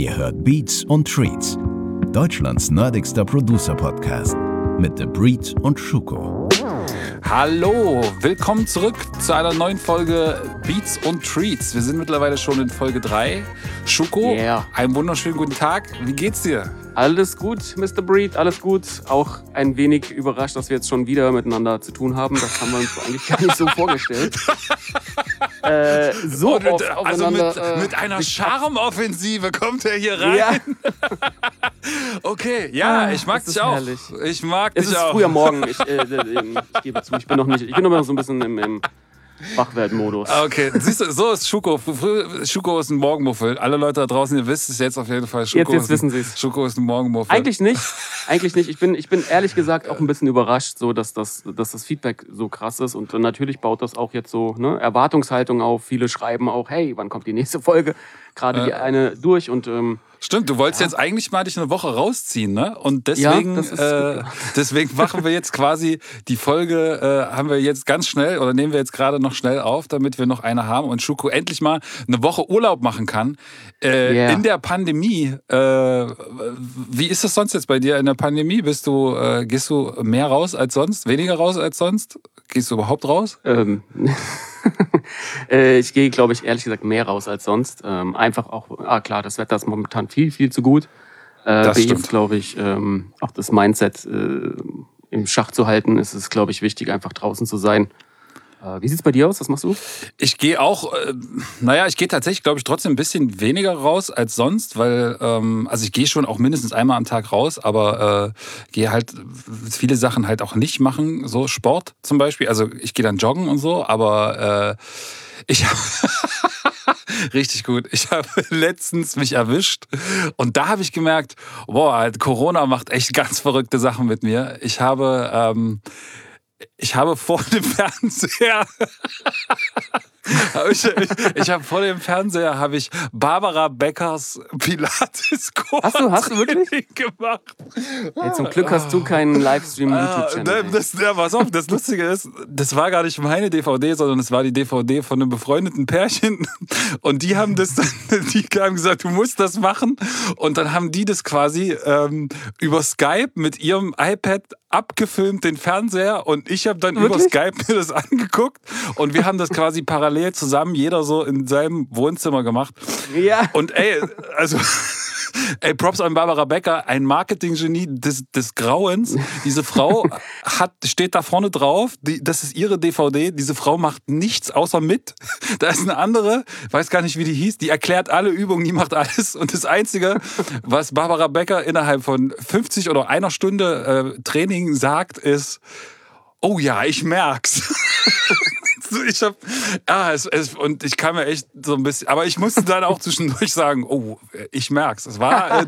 Ihr hört Beats und Treats, Deutschlands nerdigster Producer-Podcast mit The Breed und Schuko. Hallo, willkommen zurück zu einer neuen Folge Beats und Treats. Wir sind mittlerweile schon in Folge 3. Schuko, einen wunderschönen guten Tag. Wie geht's dir? Alles gut, Mr. Breed, alles gut. Auch ein wenig überrascht, dass wir jetzt schon wieder miteinander zu tun haben. Das haben wir uns eigentlich gar nicht so vorgestellt. Mit einer Charmoffensive kommt er hier rein. Ja. Okay, ja, ich mag dich auch. Herrlich. Ich mag dich auch. Es ist früher Morgen. Ich gebe zu, ich bin noch so ein bisschen im Wachwerden-Modus. Okay, siehst du, so ist Schuko. Schuko ist ein Morgenmuffel. Alle Leute da draußen, ihr wisst es jetzt auf jeden Fall. Jetzt wissen Sie es. Schuko ist ein Morgenmuffel. Eigentlich nicht. Ich bin ehrlich gesagt auch ein bisschen überrascht, so, dass das Feedback so krass ist. Und natürlich baut das auch jetzt so Erwartungshaltung auf. Viele schreiben auch, hey, wann kommt die nächste Folge? Gerade die eine durch und stimmt, du wolltest jetzt eigentlich mal dich eine Woche rausziehen, ne? Und deswegen, deswegen machen wir jetzt quasi die Folge, haben wir jetzt ganz schnell oder nehmen wir jetzt gerade noch schnell auf, damit wir noch eine haben und Schuko endlich mal eine Woche Urlaub machen kann. In der Pandemie, wie ist das sonst jetzt bei dir in der Pandemie? Gehst du mehr raus als sonst? Weniger raus als sonst? Gehst du überhaupt raus? Ich gehe, glaube ich, ehrlich gesagt mehr raus als sonst. Einfach auch, klar, das Wetter ist momentan viel, viel zu gut. Das stimmt. Jetzt, glaube ich, auch das Mindset im Schach zu halten, ist es, glaube ich, wichtig, einfach draußen zu sein. Wie sieht's bei dir aus? Was machst du? Ich gehe auch, ich gehe tatsächlich, glaube ich, trotzdem ein bisschen weniger raus als sonst, weil, also ich gehe schon auch mindestens einmal am Tag raus, aber gehe halt viele Sachen halt auch nicht machen, so Sport zum Beispiel. Also ich gehe dann joggen und so, aber ich habe richtig gut. Ich habe letztens mich erwischt und da habe ich gemerkt, boah, Corona macht echt ganz verrückte Sachen mit mir. Ich habe vor dem Fernseher habe ich Barbara Beckers Pilates-Kurs Hast du wirklich gemacht. Hey, zum Glück hast du keinen Livestream-YouTube-Channel. Pass auf, das Lustige ist, das war gar nicht meine DVD, sondern es war die DVD von einem befreundeten Pärchen. Und die haben gesagt, du musst das machen. Und dann haben die das quasi über Skype mit ihrem iPad abgefilmt, den Fernseher. Und ich habe dann über Skype mir das angeguckt. Und wir haben das quasi parallel zusammen, jeder so in seinem Wohnzimmer gemacht. Ja. Und Props an Barbara Becker, ein Marketinggenie des Grauens. Diese Frau steht da vorne drauf, das ist ihre DVD, diese Frau macht nichts außer mit. Da ist eine andere, weiß gar nicht, wie die hieß, die erklärt alle Übungen, die macht alles. Und das Einzige, was Barbara Becker innerhalb von 50 oder einer Stunde Training sagt, ist: Oh ja, ich merk's. Und ich kann mir echt so ein bisschen, aber ich musste dann auch zwischendurch sagen, oh, ich merk's. Es war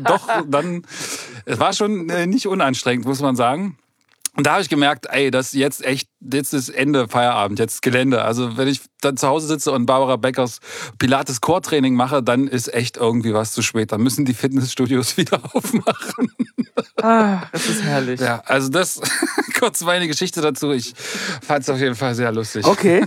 schon nicht unanstrengend, muss man sagen. Und da habe ich gemerkt, jetzt ist Ende Feierabend, jetzt Gelände. Also wenn ich dann zu Hause sitze und Barbara Beckers Pilates-Core-Training mache, dann ist echt irgendwie was zu spät. Dann müssen die Fitnessstudios wieder aufmachen. Das ist herrlich. Ja, also das kurz meine Geschichte dazu. Ich fand es auf jeden Fall sehr lustig. Okay.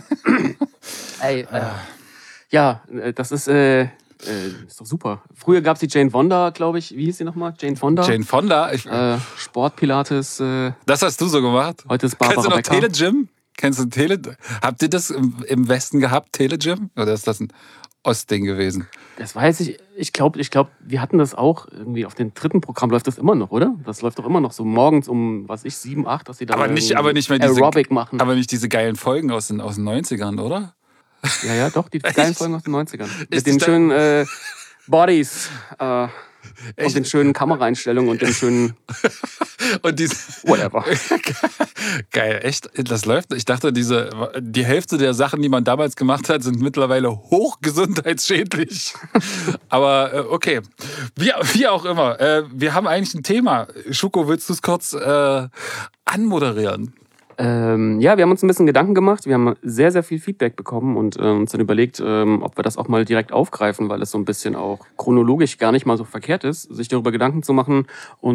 Das ist doch super. Früher gab es die Jane Fonda, glaube ich. Wie hieß sie nochmal? Jane Fonda? Jane Fonda? Sportpilates. Das hast du so gemacht? Heute ist Barbara Becker. Kennst du Telegym? Habt ihr das im Westen gehabt, Telegym? Oder ist das ein Ostding gewesen? Das weiß ich. Ich glaube, wir hatten das auch irgendwie auf dem 3. Programm. Läuft das immer noch, oder? Das läuft doch immer noch so morgens um, 7, 8, dass sie da aber nicht mehr Aerobic machen. Aber nicht diese geilen Folgen aus den 90ern, oder? Ja, doch, die geilen Folgen aus den 90ern. Mit den schönen Bodies und den schönen Kameraeinstellungen und den schönen und diese whatever. Geil, echt, das läuft. Ich dachte, die Hälfte der Sachen, die man damals gemacht hat, sind mittlerweile hochgesundheitsschädlich. Aber okay, wie auch immer. Wir haben eigentlich ein Thema. Schuko, willst du es kurz anmoderieren? Wir haben uns ein bisschen Gedanken gemacht. Wir haben sehr, sehr viel Feedback bekommen und uns dann überlegt, ob wir das auch mal direkt aufgreifen, weil es so ein bisschen auch chronologisch gar nicht mal so verkehrt ist, sich darüber Gedanken zu machen und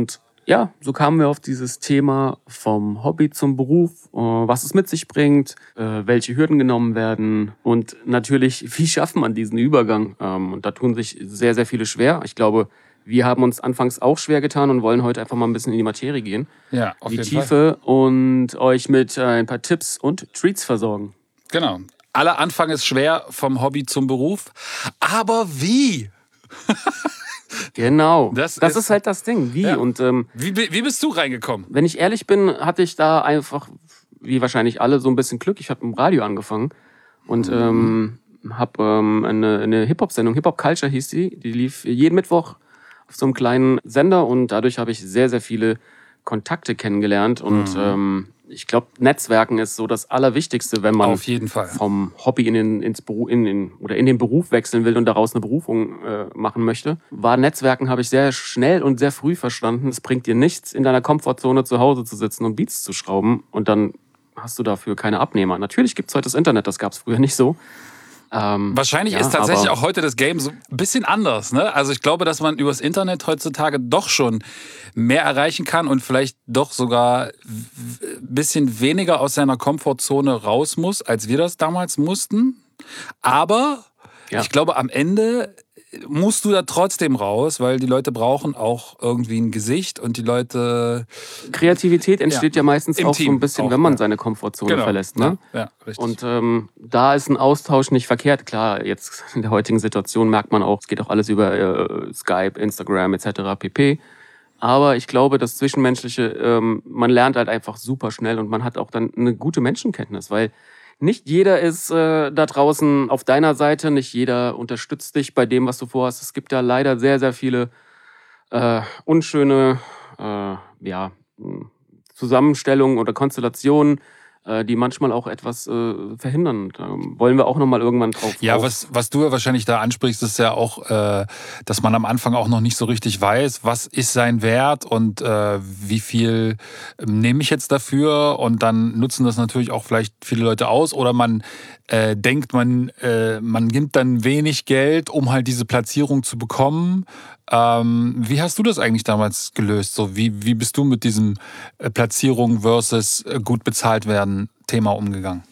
ja, so kamen wir auf dieses Thema vom Hobby zum Beruf, was es mit sich bringt, welche Hürden genommen werden und natürlich, wie schafft man diesen Übergang? Und da tun sich sehr, sehr viele schwer. Ich glaube, wir haben uns anfangs auch schwer getan und wollen heute einfach mal ein bisschen in die Materie gehen, Ja, auf die jeden Tiefe und euch mit ein paar Tipps und Treats versorgen. Genau. Aller Anfang ist schwer vom Hobby zum Beruf. Aber wie? Genau, Das das ist- ist halt das Ding. Wie? Ja. Und Wie bist du reingekommen? wenn ich ehrlich bin, hatte ich da einfach, wie wahrscheinlich alle, so ein bisschen Glück. Ich habe im Radio angefangen und habe eine Hip-Hop-Sendung, Hip-Hop Culture hieß die lief jeden Mittwoch auf so einem kleinen Sender und dadurch habe ich sehr, sehr viele Kontakte kennengelernt und ich glaube, Netzwerken ist so das Allerwichtigste, wenn man Auf jeden Fall. vom Hobby in den Beruf wechseln will und daraus eine Berufung machen möchte. War Netzwerken habe ich sehr schnell und sehr früh verstanden. Es bringt dir nichts, in deiner Komfortzone zu Hause zu sitzen und Beats zu schrauben und dann hast du dafür keine Abnehmer. Natürlich gibt es heute das Internet, das gab es früher nicht so. Wahrscheinlich ja, ist tatsächlich aber- auch heute das Game so ein bisschen anders. Ne? Also ich glaube, dass man übers Internet heutzutage doch schon mehr erreichen kann und vielleicht doch sogar ein bisschen weniger aus seiner Komfortzone raus muss, als wir das damals mussten. Aber Ja. ich glaube, am Ende musst du da trotzdem raus, weil die Leute brauchen auch irgendwie ein Gesicht und die Leute... Kreativität entsteht ja meistens Im auch so Team ein bisschen, auch, wenn man ja. seine Komfortzone verlässt. Ne? Ja, richtig. Und da ist ein Austausch nicht verkehrt. Klar, jetzt in der heutigen Situation merkt man auch, es geht auch alles über Skype, Instagram etc. pp. Aber ich glaube, das Zwischenmenschliche, man lernt halt einfach super schnell und man hat auch dann eine gute Menschenkenntnis, weil nicht jeder ist da draußen auf deiner Seite, nicht jeder unterstützt dich bei dem, was du vorhast. Es gibt da leider sehr, sehr viele unschöne Zusammenstellungen oder Konstellationen, die manchmal auch etwas verhindern. Da wollen wir auch nochmal irgendwann drauf. Ja, was du ja wahrscheinlich da ansprichst, ist ja auch, dass man am Anfang auch noch nicht so richtig weiß, was ist sein Wert und wie viel nehme ich jetzt dafür, und dann nutzen das natürlich auch vielleicht viele Leute aus, oder man denkt, man gibt dann wenig Geld, um halt diese Platzierung zu bekommen. Wie hast du das eigentlich damals gelöst? So, wie bist du mit diesem Platzierung versus gut bezahlt werden Thema umgegangen?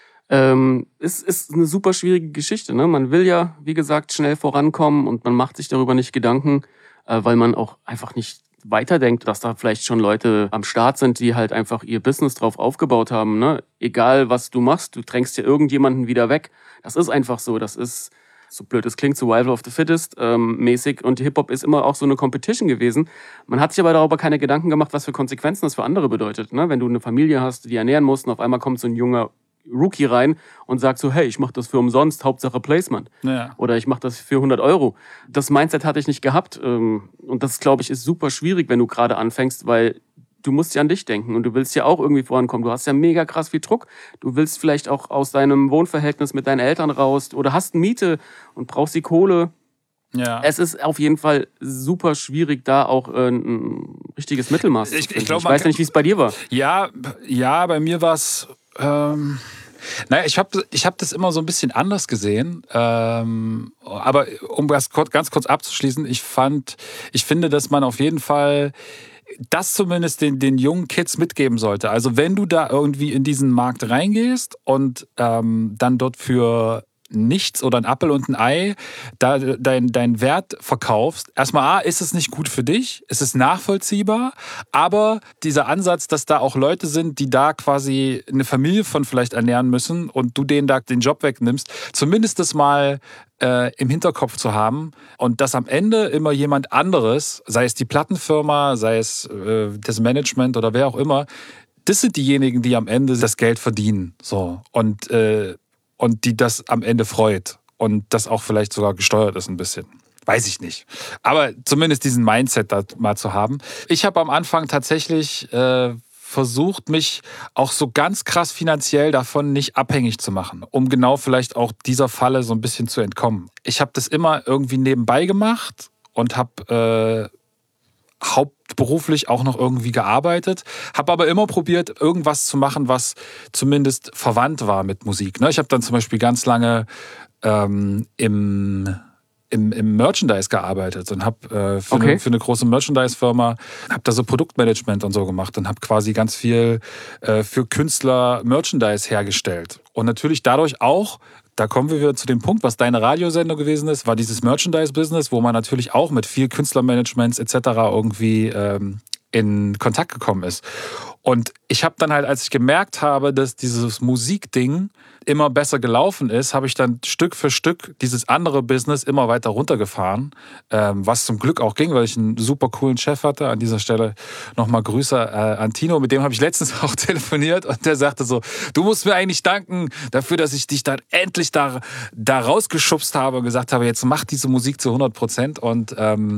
Es ist eine super schwierige Geschichte. Ne? Man will ja, wie gesagt, schnell vorankommen und man macht sich darüber nicht Gedanken, weil man auch einfach nicht weiterdenkt, dass da vielleicht schon Leute am Start sind, die halt einfach ihr Business drauf aufgebaut haben. Ne? Egal, was du machst, du drängst ja irgendjemanden wieder weg. Das ist einfach so. Das ist, so blöd es klingt, Survival of the Fittest mäßig. Und Hip-Hop ist immer auch so eine Competition gewesen. Man hat sich aber darüber keine Gedanken gemacht, was für Konsequenzen das für andere bedeutet. Ne? Wenn du eine Familie hast, die ernähren musst, und auf einmal kommt so ein junger Rookie rein und sagt so, hey, ich mache das für umsonst, Hauptsache Placement. Ja. Oder ich mache das für 100 Euro. Das Mindset hatte ich nicht gehabt. Und das, glaube ich, ist super schwierig, wenn du gerade anfängst, weil du musst ja an dich denken und du willst ja auch irgendwie vorankommen. Du hast ja mega krass viel Druck. Du willst vielleicht auch aus deinem Wohnverhältnis mit deinen Eltern raus oder hast eine Miete und brauchst die Kohle. Ja. Es ist auf jeden Fall super schwierig, da auch ein richtiges Mittelmaß zu finden. glaub, Ich man weiß kann- nicht, wie es bei dir war. Ja, bei mir war es. Naja, ich hab das immer so ein bisschen anders gesehen. Aber um das ganz kurz abzuschließen, ich finde, dass man auf jeden Fall das zumindest den jungen Kids mitgeben sollte. Also wenn du da irgendwie in diesen Markt reingehst und dann dort für nichts oder ein Appel und ein Ei da dein Wert verkaufst, erstmal ist es nicht gut für dich, es ist nachvollziehbar, aber dieser Ansatz, dass da auch Leute sind, die da quasi eine Familie von vielleicht ernähren müssen und du denen da den Job wegnimmst, zumindest das mal im Hinterkopf zu haben und dass am Ende immer jemand anderes, sei es die Plattenfirma, sei es das Management oder wer auch immer, das sind diejenigen, die am Ende das Geld verdienen. So. Und die das am Ende freut und das auch vielleicht sogar gesteuert ist ein bisschen. Weiß ich nicht. Aber zumindest diesen Mindset da mal zu haben. Ich habe am Anfang tatsächlich versucht, mich auch so ganz krass finanziell davon nicht abhängig zu machen, um genau vielleicht auch dieser Falle so ein bisschen zu entkommen. Ich habe das immer irgendwie nebenbei gemacht und habe hauptberuflich auch noch irgendwie gearbeitet, habe aber immer probiert, irgendwas zu machen, was zumindest verwandt war mit Musik. Ich habe dann zum Beispiel ganz lange im im Merchandise gearbeitet und habe für eine große Merchandise-Firma, habe da so Produktmanagement und so gemacht und habe quasi ganz viel für Künstler Merchandise hergestellt. Und natürlich dadurch auch, da kommen wir wieder zu dem Punkt, was deine Radiosendung gewesen ist, war dieses Merchandise-Business, wo man natürlich auch mit viel Künstlermanagements etc. irgendwie in Kontakt gekommen ist. Und ich habe dann halt, als ich gemerkt habe, dass dieses Musikding immer besser gelaufen ist, habe ich dann Stück für Stück dieses andere Business immer weiter runtergefahren, was zum Glück auch ging, weil ich einen super coolen Chef hatte. An dieser Stelle nochmal Grüße an Tino, mit dem habe ich letztens auch telefoniert und der sagte so, du musst mir eigentlich danken dafür, dass ich dich dann endlich da rausgeschubst habe und gesagt habe, jetzt mach diese Musik zu 100%. Und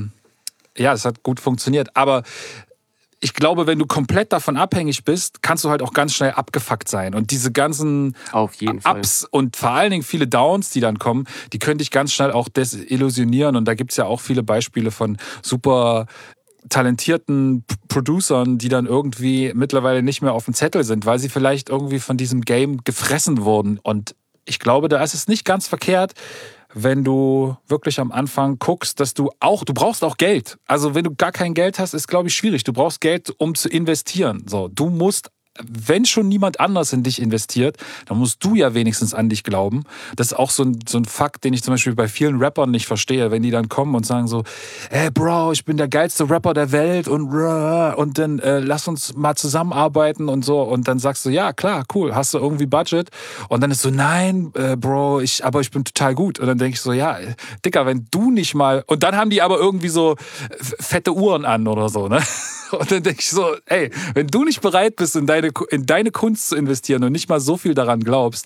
ja, es hat gut funktioniert. Aber ich glaube, wenn du komplett davon abhängig bist, kannst du halt auch ganz schnell abgefuckt sein. Und diese ganzen Ups und vor allen Dingen viele Downs, die dann kommen, die können dich ganz schnell auch desillusionieren. Und da gibt es ja auch viele Beispiele von super talentierten Producern, die dann irgendwie mittlerweile nicht mehr auf dem Zettel sind, weil sie vielleicht irgendwie von diesem Game gefressen wurden. Und ich glaube, da ist es nicht ganz verkehrt, wenn du wirklich am Anfang guckst, dass du brauchst auch Geld. Also wenn du gar kein Geld hast, ist, glaube ich, schwierig. Du brauchst Geld, um zu investieren. So, du musst, wenn schon niemand anders in dich investiert, dann musst du ja wenigstens an dich glauben. Das ist auch so ein Fakt, den ich zum Beispiel bei vielen Rappern nicht verstehe, wenn die dann kommen und sagen so, hey Bro, ich bin der geilste Rapper der Welt und dann lass uns mal zusammenarbeiten und so. Und dann sagst du, ja klar, cool, hast du irgendwie Budget? Und dann ist so, nein, Bro, aber ich bin total gut. Und dann denke ich so, ja, Dicker, wenn du nicht mal... Und dann haben die aber irgendwie so fette Uhren an oder so, ne? Und dann denke ich so, ey, wenn du nicht bereit bist, in deine Kunst zu investieren und nicht mal so viel daran glaubst,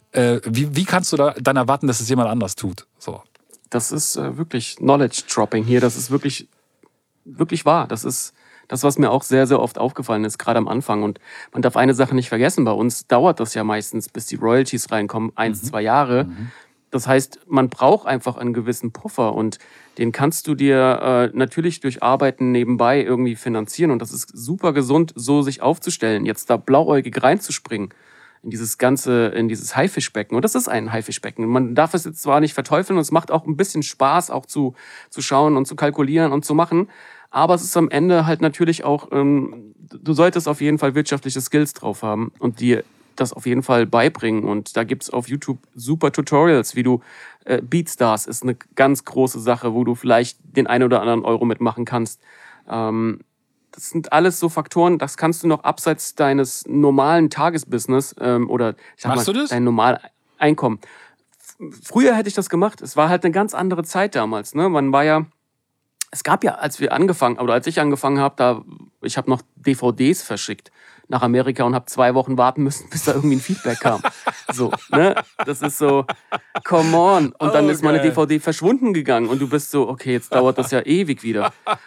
wie kannst du dann erwarten, dass es jemand anders tut? So. Das ist wirklich Knowledge-Dropping hier. Das ist wirklich, wirklich wahr. Das ist das, was mir auch sehr, sehr oft aufgefallen ist, gerade am Anfang. Und man darf eine Sache nicht vergessen, bei uns dauert das ja meistens, bis die Royalties reinkommen, 1-2 Jahre. Das heißt, man braucht einfach einen gewissen Puffer und den kannst du dir natürlich durch Arbeiten nebenbei irgendwie finanzieren. Und das ist super gesund, so sich aufzustellen, jetzt da blauäugig reinzuspringen in dieses Haifischbecken. Und das ist ein Haifischbecken. Man darf es jetzt zwar nicht verteufeln und es macht auch ein bisschen Spaß, auch zu schauen und zu kalkulieren und zu machen. Aber es ist am Ende halt natürlich auch, du solltest auf jeden Fall wirtschaftliche Skills drauf haben und dir das auf jeden Fall beibringen. Und da gibt's auf YouTube super Tutorials, wie du BeatStars ist eine ganz große Sache, wo du vielleicht den einen oder anderen Euro mitmachen kannst. Das sind alles so Faktoren, das kannst du noch abseits deines normalen Tagesbusiness oder ich sag mal, dein normales Einkommen. Früher hätte ich das gemacht. Es war halt eine ganz andere Zeit damals. Ne? Es gab ja, als ich angefangen habe, ich habe noch DVDs verschickt nach Amerika und habe 2 Wochen warten müssen, bis da irgendwie ein Feedback kam. So, ne? Das ist so, come on. Und dann ist meine DVD verschwunden gegangen und du bist so, okay, jetzt dauert das ja ewig wieder.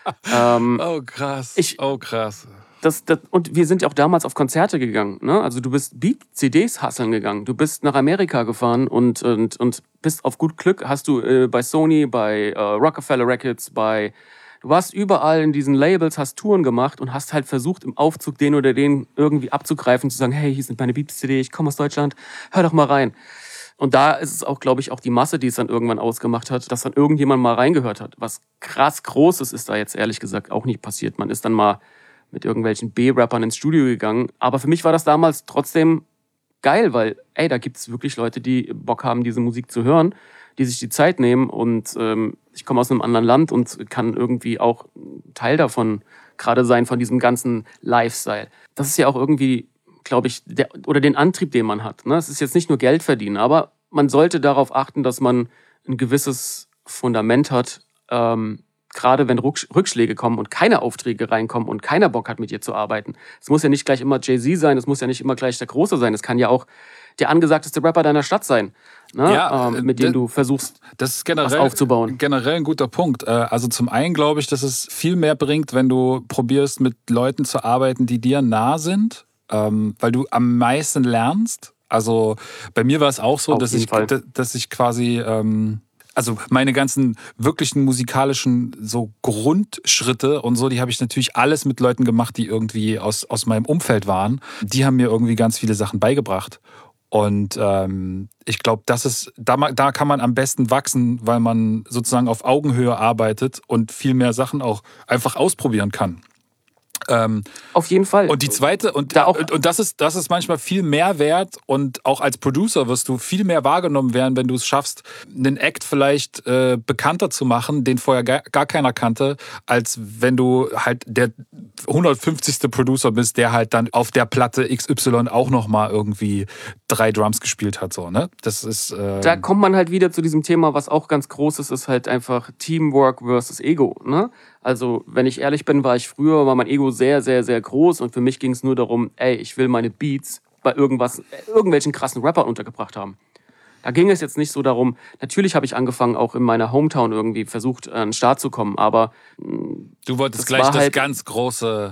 Krass. Krass. Und wir sind ja auch damals auf Konzerte gegangen. Ne? Also du bist CDs hasseln gegangen. Du bist nach Amerika gefahren und bist auf gut Glück, hast du bei Sony, bei Rockefeller Records, du warst überall in diesen Labels, hast Touren gemacht und hast halt versucht, im Aufzug den oder den irgendwie abzugreifen, zu sagen, hey, hier sind meine Beats-CD, ich komme aus Deutschland, hör doch mal rein. Und da ist es auch, glaube ich, auch die Masse, die es dann irgendwann ausgemacht hat, dass dann irgendjemand mal reingehört hat. Was krass Großes ist da jetzt ehrlich gesagt auch nicht passiert. Man ist dann mal mit irgendwelchen B-Rappern ins Studio gegangen. Aber für mich war das damals trotzdem geil, weil, da gibt's wirklich Leute, die Bock haben, diese Musik zu hören, die sich die Zeit nehmen und ich komme aus einem anderen Land und kann irgendwie auch Teil davon gerade sein, von diesem ganzen Lifestyle. Das ist ja auch irgendwie, glaube ich, den Antrieb, den man hat. Ne? Es ist jetzt nicht nur Geld verdienen, aber man sollte darauf achten, dass man ein gewisses Fundament hat, gerade wenn Rückschläge kommen und keine Aufträge reinkommen und keiner Bock hat, mit dir zu arbeiten. Es muss ja nicht gleich immer Jay-Z sein, es muss ja nicht immer gleich der Große sein, es kann ja auch der angesagteste Rapper deiner Stadt sein, ne? Ja, mit dem du versuchst, das ist was aufzubauen. Generell ein guter Punkt. Also zum einen glaube ich, dass es viel mehr bringt, wenn du probierst, mit Leuten zu arbeiten, die dir nah sind, weil du am meisten lernst. Also bei mir war es auch so, dass ich quasi... Also meine ganzen wirklichen musikalischen so Grundschritte und so, die habe ich natürlich alles mit Leuten gemacht, die irgendwie aus meinem Umfeld waren. Die haben mir irgendwie ganz viele Sachen beigebracht. Und ich glaube, da kann man am besten wachsen, weil man sozusagen auf Augenhöhe arbeitet und viel mehr Sachen auch einfach ausprobieren kann. Auf jeden Fall. Und die zweite, und das ist manchmal viel mehr wert, und auch als Producer wirst du viel mehr wahrgenommen werden, wenn du es schaffst, einen Act vielleicht bekannter zu machen, den vorher gar keiner kannte, als wenn du halt der 150. Producer bist, der halt dann auf der Platte XY auch nochmal irgendwie 3 Drums gespielt hat. So, ne? Das ist, da kommt man halt wieder zu diesem Thema, was auch ganz groß ist halt einfach Teamwork versus Ego. Ne? Also, wenn ich ehrlich bin, war mein Ego sehr, sehr, sehr groß, und für mich ging es nur darum, ich will meine Beats bei irgendwelchen krassen Rappern untergebracht haben. Da ging es jetzt nicht so darum, natürlich habe ich angefangen, auch in meiner Hometown irgendwie versucht, an den Start zu kommen, aber du wolltest gleich das ganz große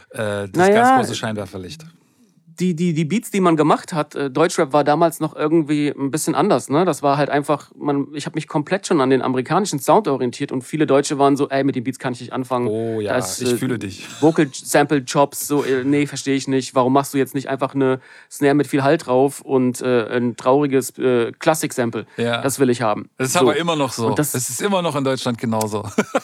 Scheinwerferlicht. Die Beats, die man gemacht hat, Deutschrap war damals noch irgendwie ein bisschen anders. Ne? Das war halt einfach, ich habe mich komplett schon an den amerikanischen Sound orientiert, und viele Deutsche waren so, mit den Beats kann ich nicht anfangen. Oh ja, ich fühle dich. Vocal Sample Chops, so, nee, verstehe ich nicht. Warum machst du jetzt nicht einfach eine Snare mit viel Halt drauf und ein trauriges Klassik-Sample? Ja. Das will ich haben. Das ist aber immer noch so. Das ist immer noch in Deutschland genauso.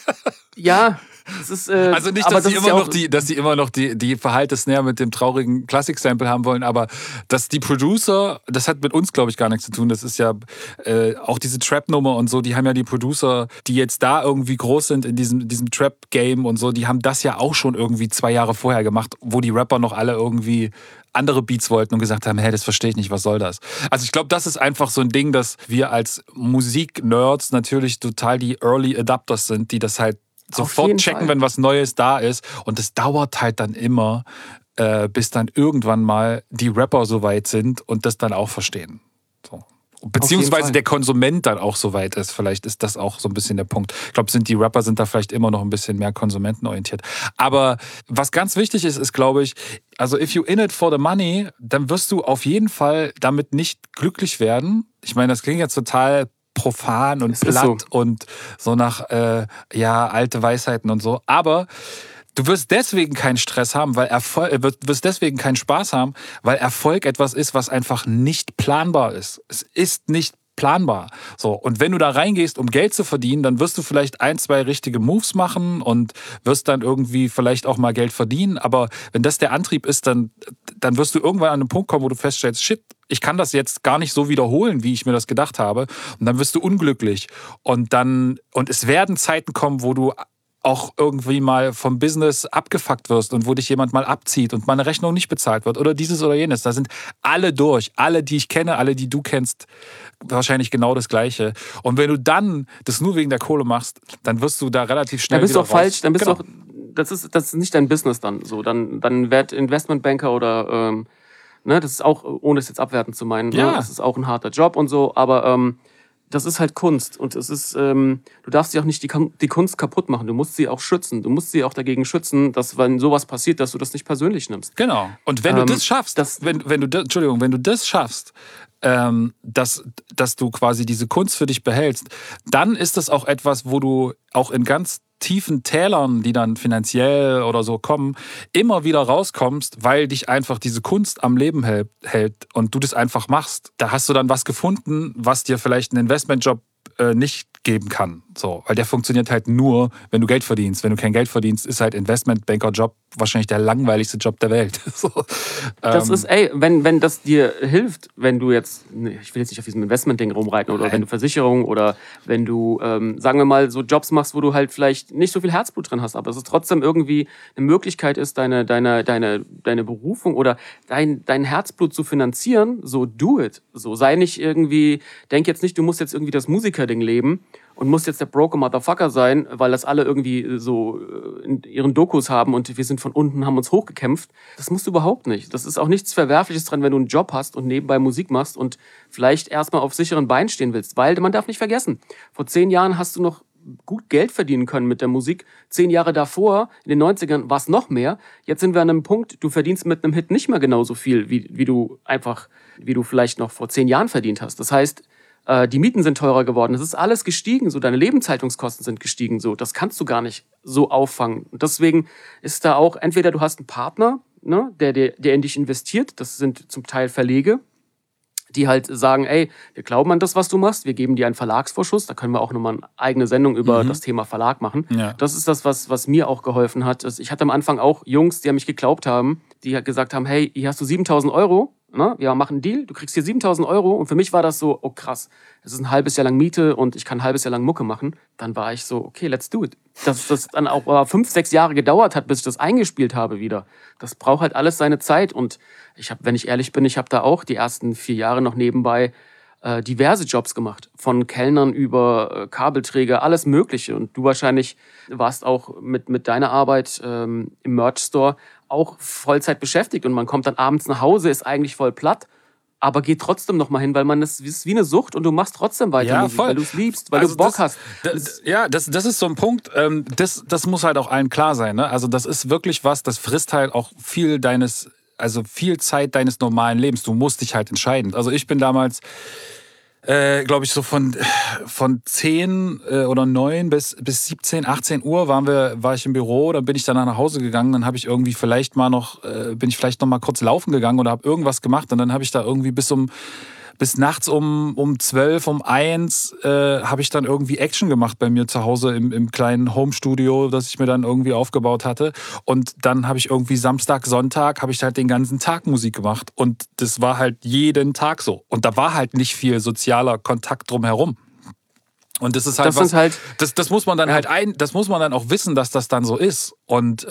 Ja. Das ist, also nicht, dass sie immer noch die verhalte Snare mit dem traurigen Klassik-Sample haben wollen, aber dass die Producer, das hat mit uns, glaube ich, gar nichts zu tun. Das ist ja auch diese Trap-Nummer und so, die haben ja die Producer, die jetzt da irgendwie groß sind in diesem Trap-Game und so, die haben das ja auch schon irgendwie 2 Jahre vorher gemacht, wo die Rapper noch alle irgendwie andere Beats wollten und gesagt haben, das verstehe ich nicht, was soll das? Also ich glaube, das ist einfach so ein Ding, dass wir als Musik-Nerds natürlich total die Early Adapters sind, die das halt sofort checken, wenn was Neues da ist. Und es dauert halt dann immer, bis dann irgendwann mal die Rapper so weit sind und das dann auch verstehen. So. Beziehungsweise der Konsument dann auch so weit ist. Vielleicht ist das auch so ein bisschen der Punkt. Ich glaube, die Rapper sind da vielleicht immer noch ein bisschen mehr konsumentenorientiert. Aber was ganz wichtig ist, glaube ich, also if you in it for the money, dann wirst du auf jeden Fall damit nicht glücklich werden. Ich meine, das klingt jetzt total profan und platt und so nach alte Weisheiten und so. Aber du wirst deswegen keinen Stress haben, wirst deswegen keinen Spaß haben, weil Erfolg etwas ist, was einfach nicht planbar ist. Es ist nicht planbar. So, und wenn du da reingehst, um Geld zu verdienen, dann wirst du vielleicht 1, 2 richtige Moves machen und wirst dann irgendwie vielleicht auch mal Geld verdienen. Aber wenn das der Antrieb ist, dann wirst du irgendwann an einen Punkt kommen, wo du feststellst, shit, ich kann das jetzt gar nicht so wiederholen, wie ich mir das gedacht habe. Und dann wirst du unglücklich. Und es werden Zeiten kommen, wo du auch irgendwie mal vom Business abgefuckt wirst und wo dich jemand mal abzieht und mal eine Rechnung nicht bezahlt wird oder dieses oder jenes. Da sind alle durch. Alle, die ich kenne, alle, die du kennst, wahrscheinlich genau das Gleiche. Und wenn du dann das nur wegen der Kohle machst, dann wirst du da relativ schnell wieder raus. Dann bist du falsch. Das ist nicht dein Business dann. So, dann werd Investmentbanker oder das ist auch, ohne es jetzt abwertend zu meinen, das ist auch ein harter Job und so, aber das ist halt Kunst, und es ist, du darfst sie auch nicht die Kunst kaputt machen, du musst sie auch schützen, du musst sie auch dagegen schützen, dass, wenn sowas passiert, dass du das nicht persönlich nimmst. Genau. Und wenn du das schaffst, wenn du das schaffst, dass du quasi diese Kunst für dich behältst, dann ist das auch etwas, wo du auch in ganz tiefen Tälern, die dann finanziell oder so kommen, immer wieder rauskommst, weil dich einfach diese Kunst am Leben hält und du das einfach machst. Da hast du dann was gefunden, was dir vielleicht ein Investmentjob nicht geben kann. So, weil der funktioniert halt nur, wenn du Geld verdienst. Wenn du kein Geld verdienst, ist halt Investmentbanker-Job wahrscheinlich der langweiligste Job der Welt. So, das ist, wenn das dir hilft, wenn du jetzt, ich will jetzt nicht auf diesem Investment-Ding rumreiten, oder wenn du Versicherung oder wenn du, sagen wir mal, so Jobs machst, wo du halt vielleicht nicht so viel Herzblut drin hast, aber es ist trotzdem irgendwie eine Möglichkeit ist, deine Berufung oder dein Herzblut zu finanzieren, so do it. So, sei nicht irgendwie, denk jetzt nicht, du musst jetzt irgendwie das Musikerding leben und musst jetzt der broke Motherfucker sein, weil das alle irgendwie so in ihren Dokus haben und wir sind von unten, haben uns hochgekämpft. Das musst du überhaupt nicht. Das ist auch nichts Verwerfliches dran, wenn du einen Job hast und nebenbei Musik machst und vielleicht erstmal auf sicheren Beinen stehen willst. Weil man darf nicht vergessen, vor 10 Jahren hast du noch gut Geld verdienen können mit der Musik. 10 Jahre davor, in den 90ern, war es noch mehr. Jetzt sind wir an einem Punkt, du verdienst mit einem Hit nicht mehr genauso viel, wie du vielleicht noch vor 10 Jahren verdient hast. Das heißt, die Mieten sind teurer geworden, es ist alles gestiegen, so deine Lebenshaltungskosten sind gestiegen, so das kannst du gar nicht so auffangen. Und deswegen ist da auch, entweder du hast einen Partner, ne, der in dich investiert, das sind zum Teil Verlege, die halt sagen, ey, wir glauben an das, was du machst, wir geben dir einen Verlagsvorschuss, da können wir auch nochmal eine eigene Sendung über das Thema Verlag machen. Ja. Das ist das, was mir auch geholfen hat. Ich hatte am Anfang auch Jungs, die an mich geglaubt haben, die halt gesagt haben, hey, hier hast du 7.000 Euro, ne? Wir machen einen Deal, du kriegst hier 7.000 Euro und für mich war das so, oh krass, es ist ein halbes Jahr lang Miete und ich kann ein halbes Jahr lang Mucke machen. Dann war ich so, okay, let's do it. Dass das dann auch 5, 6 Jahre gedauert hat, bis ich das eingespielt habe wieder. Das braucht halt alles seine Zeit und wenn ich ehrlich bin, ich habe da auch die ersten 4 Jahre noch nebenbei diverse Jobs gemacht. Von Kellnern über Kabelträger, alles Mögliche. Und du wahrscheinlich warst auch mit deiner Arbeit im Merch-Store auch Vollzeit beschäftigt. Und man kommt dann abends nach Hause, ist eigentlich voll platt, aber geht trotzdem noch mal hin, weil es ist wie eine Sucht und du machst trotzdem weiter Musik, weil du es liebst, weil du Bock hast. Das ist so ein Punkt, das muss halt auch allen klar sein. Ne? Also das ist wirklich was, das frisst halt auch viel Zeit deines normalen Lebens. Du musst dich halt entscheiden. Also ich bin damals, glaube ich, so von 10 oder 9 bis 17, 18 Uhr war ich im Büro, dann bin ich danach nach Hause gegangen, dann habe ich irgendwie vielleicht noch mal kurz laufen gegangen oder habe irgendwas gemacht und dann habe ich da irgendwie bis nachts um 12, um 1 habe ich dann irgendwie Action gemacht bei mir zu Hause im kleinen Homestudio, das ich mir dann irgendwie aufgebaut hatte. Und dann habe ich irgendwie Samstag, Sonntag, habe ich halt den ganzen Tag Musik gemacht. Und das war halt jeden Tag so. Und da war halt nicht viel sozialer Kontakt drumherum. Und das ist halt das muss man dann das muss man dann auch wissen, dass das dann so ist. Und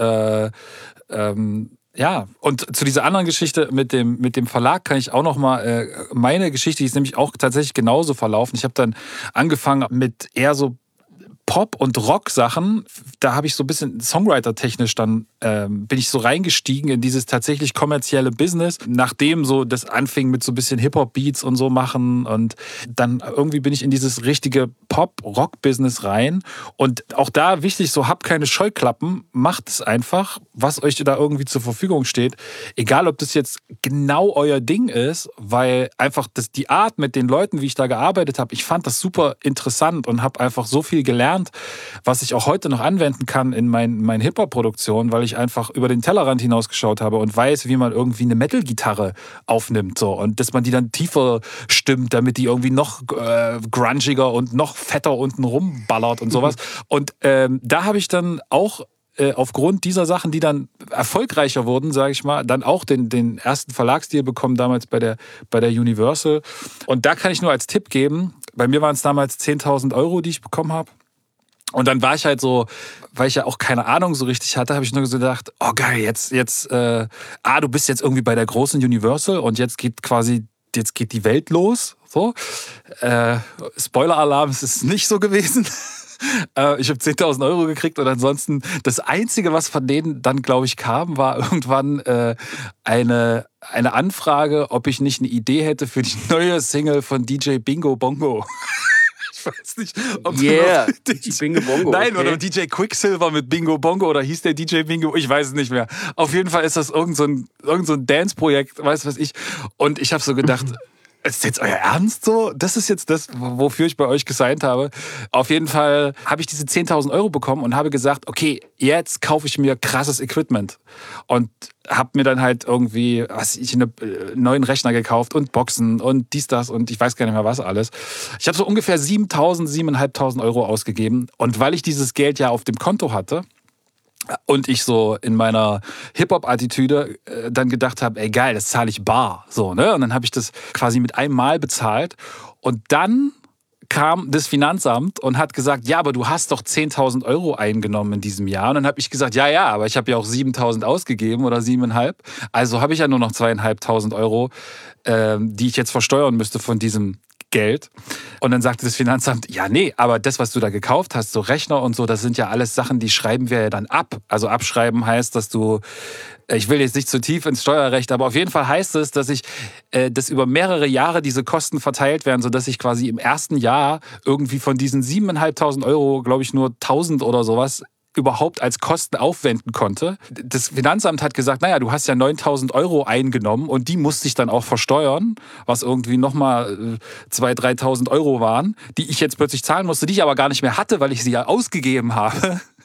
ja, und zu dieser anderen Geschichte mit dem Verlag kann ich auch noch mal, meine Geschichte, die ist nämlich auch tatsächlich genauso verlaufen. Ich habe dann angefangen mit eher so Pop- und Rock-Sachen. Da habe ich so ein bisschen Songwriter-technisch dann, bin ich so reingestiegen in dieses tatsächlich kommerzielle Business, nachdem so das anfing mit so ein bisschen Hip-Hop-Beats und so machen und dann irgendwie bin ich in dieses richtige Pop-Rock-Business rein und auch da wichtig, so habt keine Scheuklappen, macht es einfach, was euch da irgendwie zur Verfügung steht, egal ob das jetzt genau euer Ding ist, weil einfach die Art mit den Leuten, wie ich da gearbeitet habe, ich fand das super interessant und habe einfach so viel gelernt, was ich auch heute noch anwenden kann in meinen Hip-Hop-Produktionen, weil ich einfach über den Tellerrand hinausgeschaut habe und weiß, wie man irgendwie eine Metal-Gitarre aufnimmt so und dass man die dann tiefer stimmt, damit die irgendwie noch grungiger und noch fetter unten rumballert und sowas. Und da habe ich dann auch aufgrund dieser Sachen, die dann erfolgreicher wurden, sage ich mal, dann auch den ersten Verlagsdeal bekommen, damals bei der Universal. Und da kann ich nur als Tipp geben, bei mir waren es damals 10.000 Euro, die ich bekommen habe. Und dann war ich halt so, weil ich ja auch keine Ahnung so richtig hatte, habe ich nur so gedacht, oh geil, jetzt du bist jetzt irgendwie bei der großen Universal und jetzt geht die Welt los. So. Spoiler-Alarm, es ist nicht so gewesen. Ich habe 10.000 Euro gekriegt und ansonsten das Einzige, was von denen dann, glaube ich, kam, war irgendwann eine Anfrage, ob ich nicht eine Idee hätte für die neue Single von DJ Bingo Bongo. Ich weiß nicht, ob DJ Bingo Bongo. Nein, okay. Oder DJ Quicksilver mit Bingo Bongo oder hieß der DJ Bingo? Ich weiß es nicht mehr. Auf jeden Fall ist das irgend so ein Dance-Projekt, weiß was ich. Und ich habe so gedacht, ist jetzt euer Ernst so? Das ist jetzt das, wofür ich bei euch gesigned habe. Auf jeden Fall habe ich diese 10.000 Euro bekommen und habe gesagt, okay, jetzt kaufe ich mir krasses Equipment. Und habe mir dann halt irgendwie, einen neuen Rechner gekauft und Boxen und dies, das und ich weiß gar nicht mehr was alles. Ich habe so ungefähr 7.500 Euro ausgegeben. Und weil ich dieses Geld ja auf dem Konto hatte, und ich so in meiner Hip-Hop-Attitüde dann gedacht habe, ey geil, das zahle ich bar. So, ne? Und dann habe ich das quasi mit einem Mal bezahlt. Und dann kam das Finanzamt und hat gesagt, ja, aber du hast doch 10.000 Euro eingenommen in diesem Jahr. Und dann habe ich gesagt, ja, aber ich habe ja auch 7.000 ausgegeben oder 7,5. Also habe ich ja nur noch 2.500 Euro, die ich jetzt versteuern müsste von diesem Geld. Und dann sagte das Finanzamt, ja, nee, aber das, was du da gekauft hast, so Rechner und so, das sind ja alles Sachen, die schreiben wir ja dann ab. Also abschreiben heißt, dass ich will jetzt nicht zu tief ins Steuerrecht, aber auf jeden Fall heißt es, dass dass über mehrere Jahre diese Kosten verteilt werden, sodass ich quasi im ersten Jahr irgendwie von diesen 7.500 Euro, glaube ich, nur 1.000 oder sowas überhaupt als Kosten aufwenden konnte. Das Finanzamt hat gesagt, naja, du hast ja 9.000 Euro eingenommen und die musste ich dann auch versteuern, was irgendwie nochmal 2.000, 3.000 Euro waren, die ich jetzt plötzlich zahlen musste, die ich aber gar nicht mehr hatte, weil ich sie ja ausgegeben habe.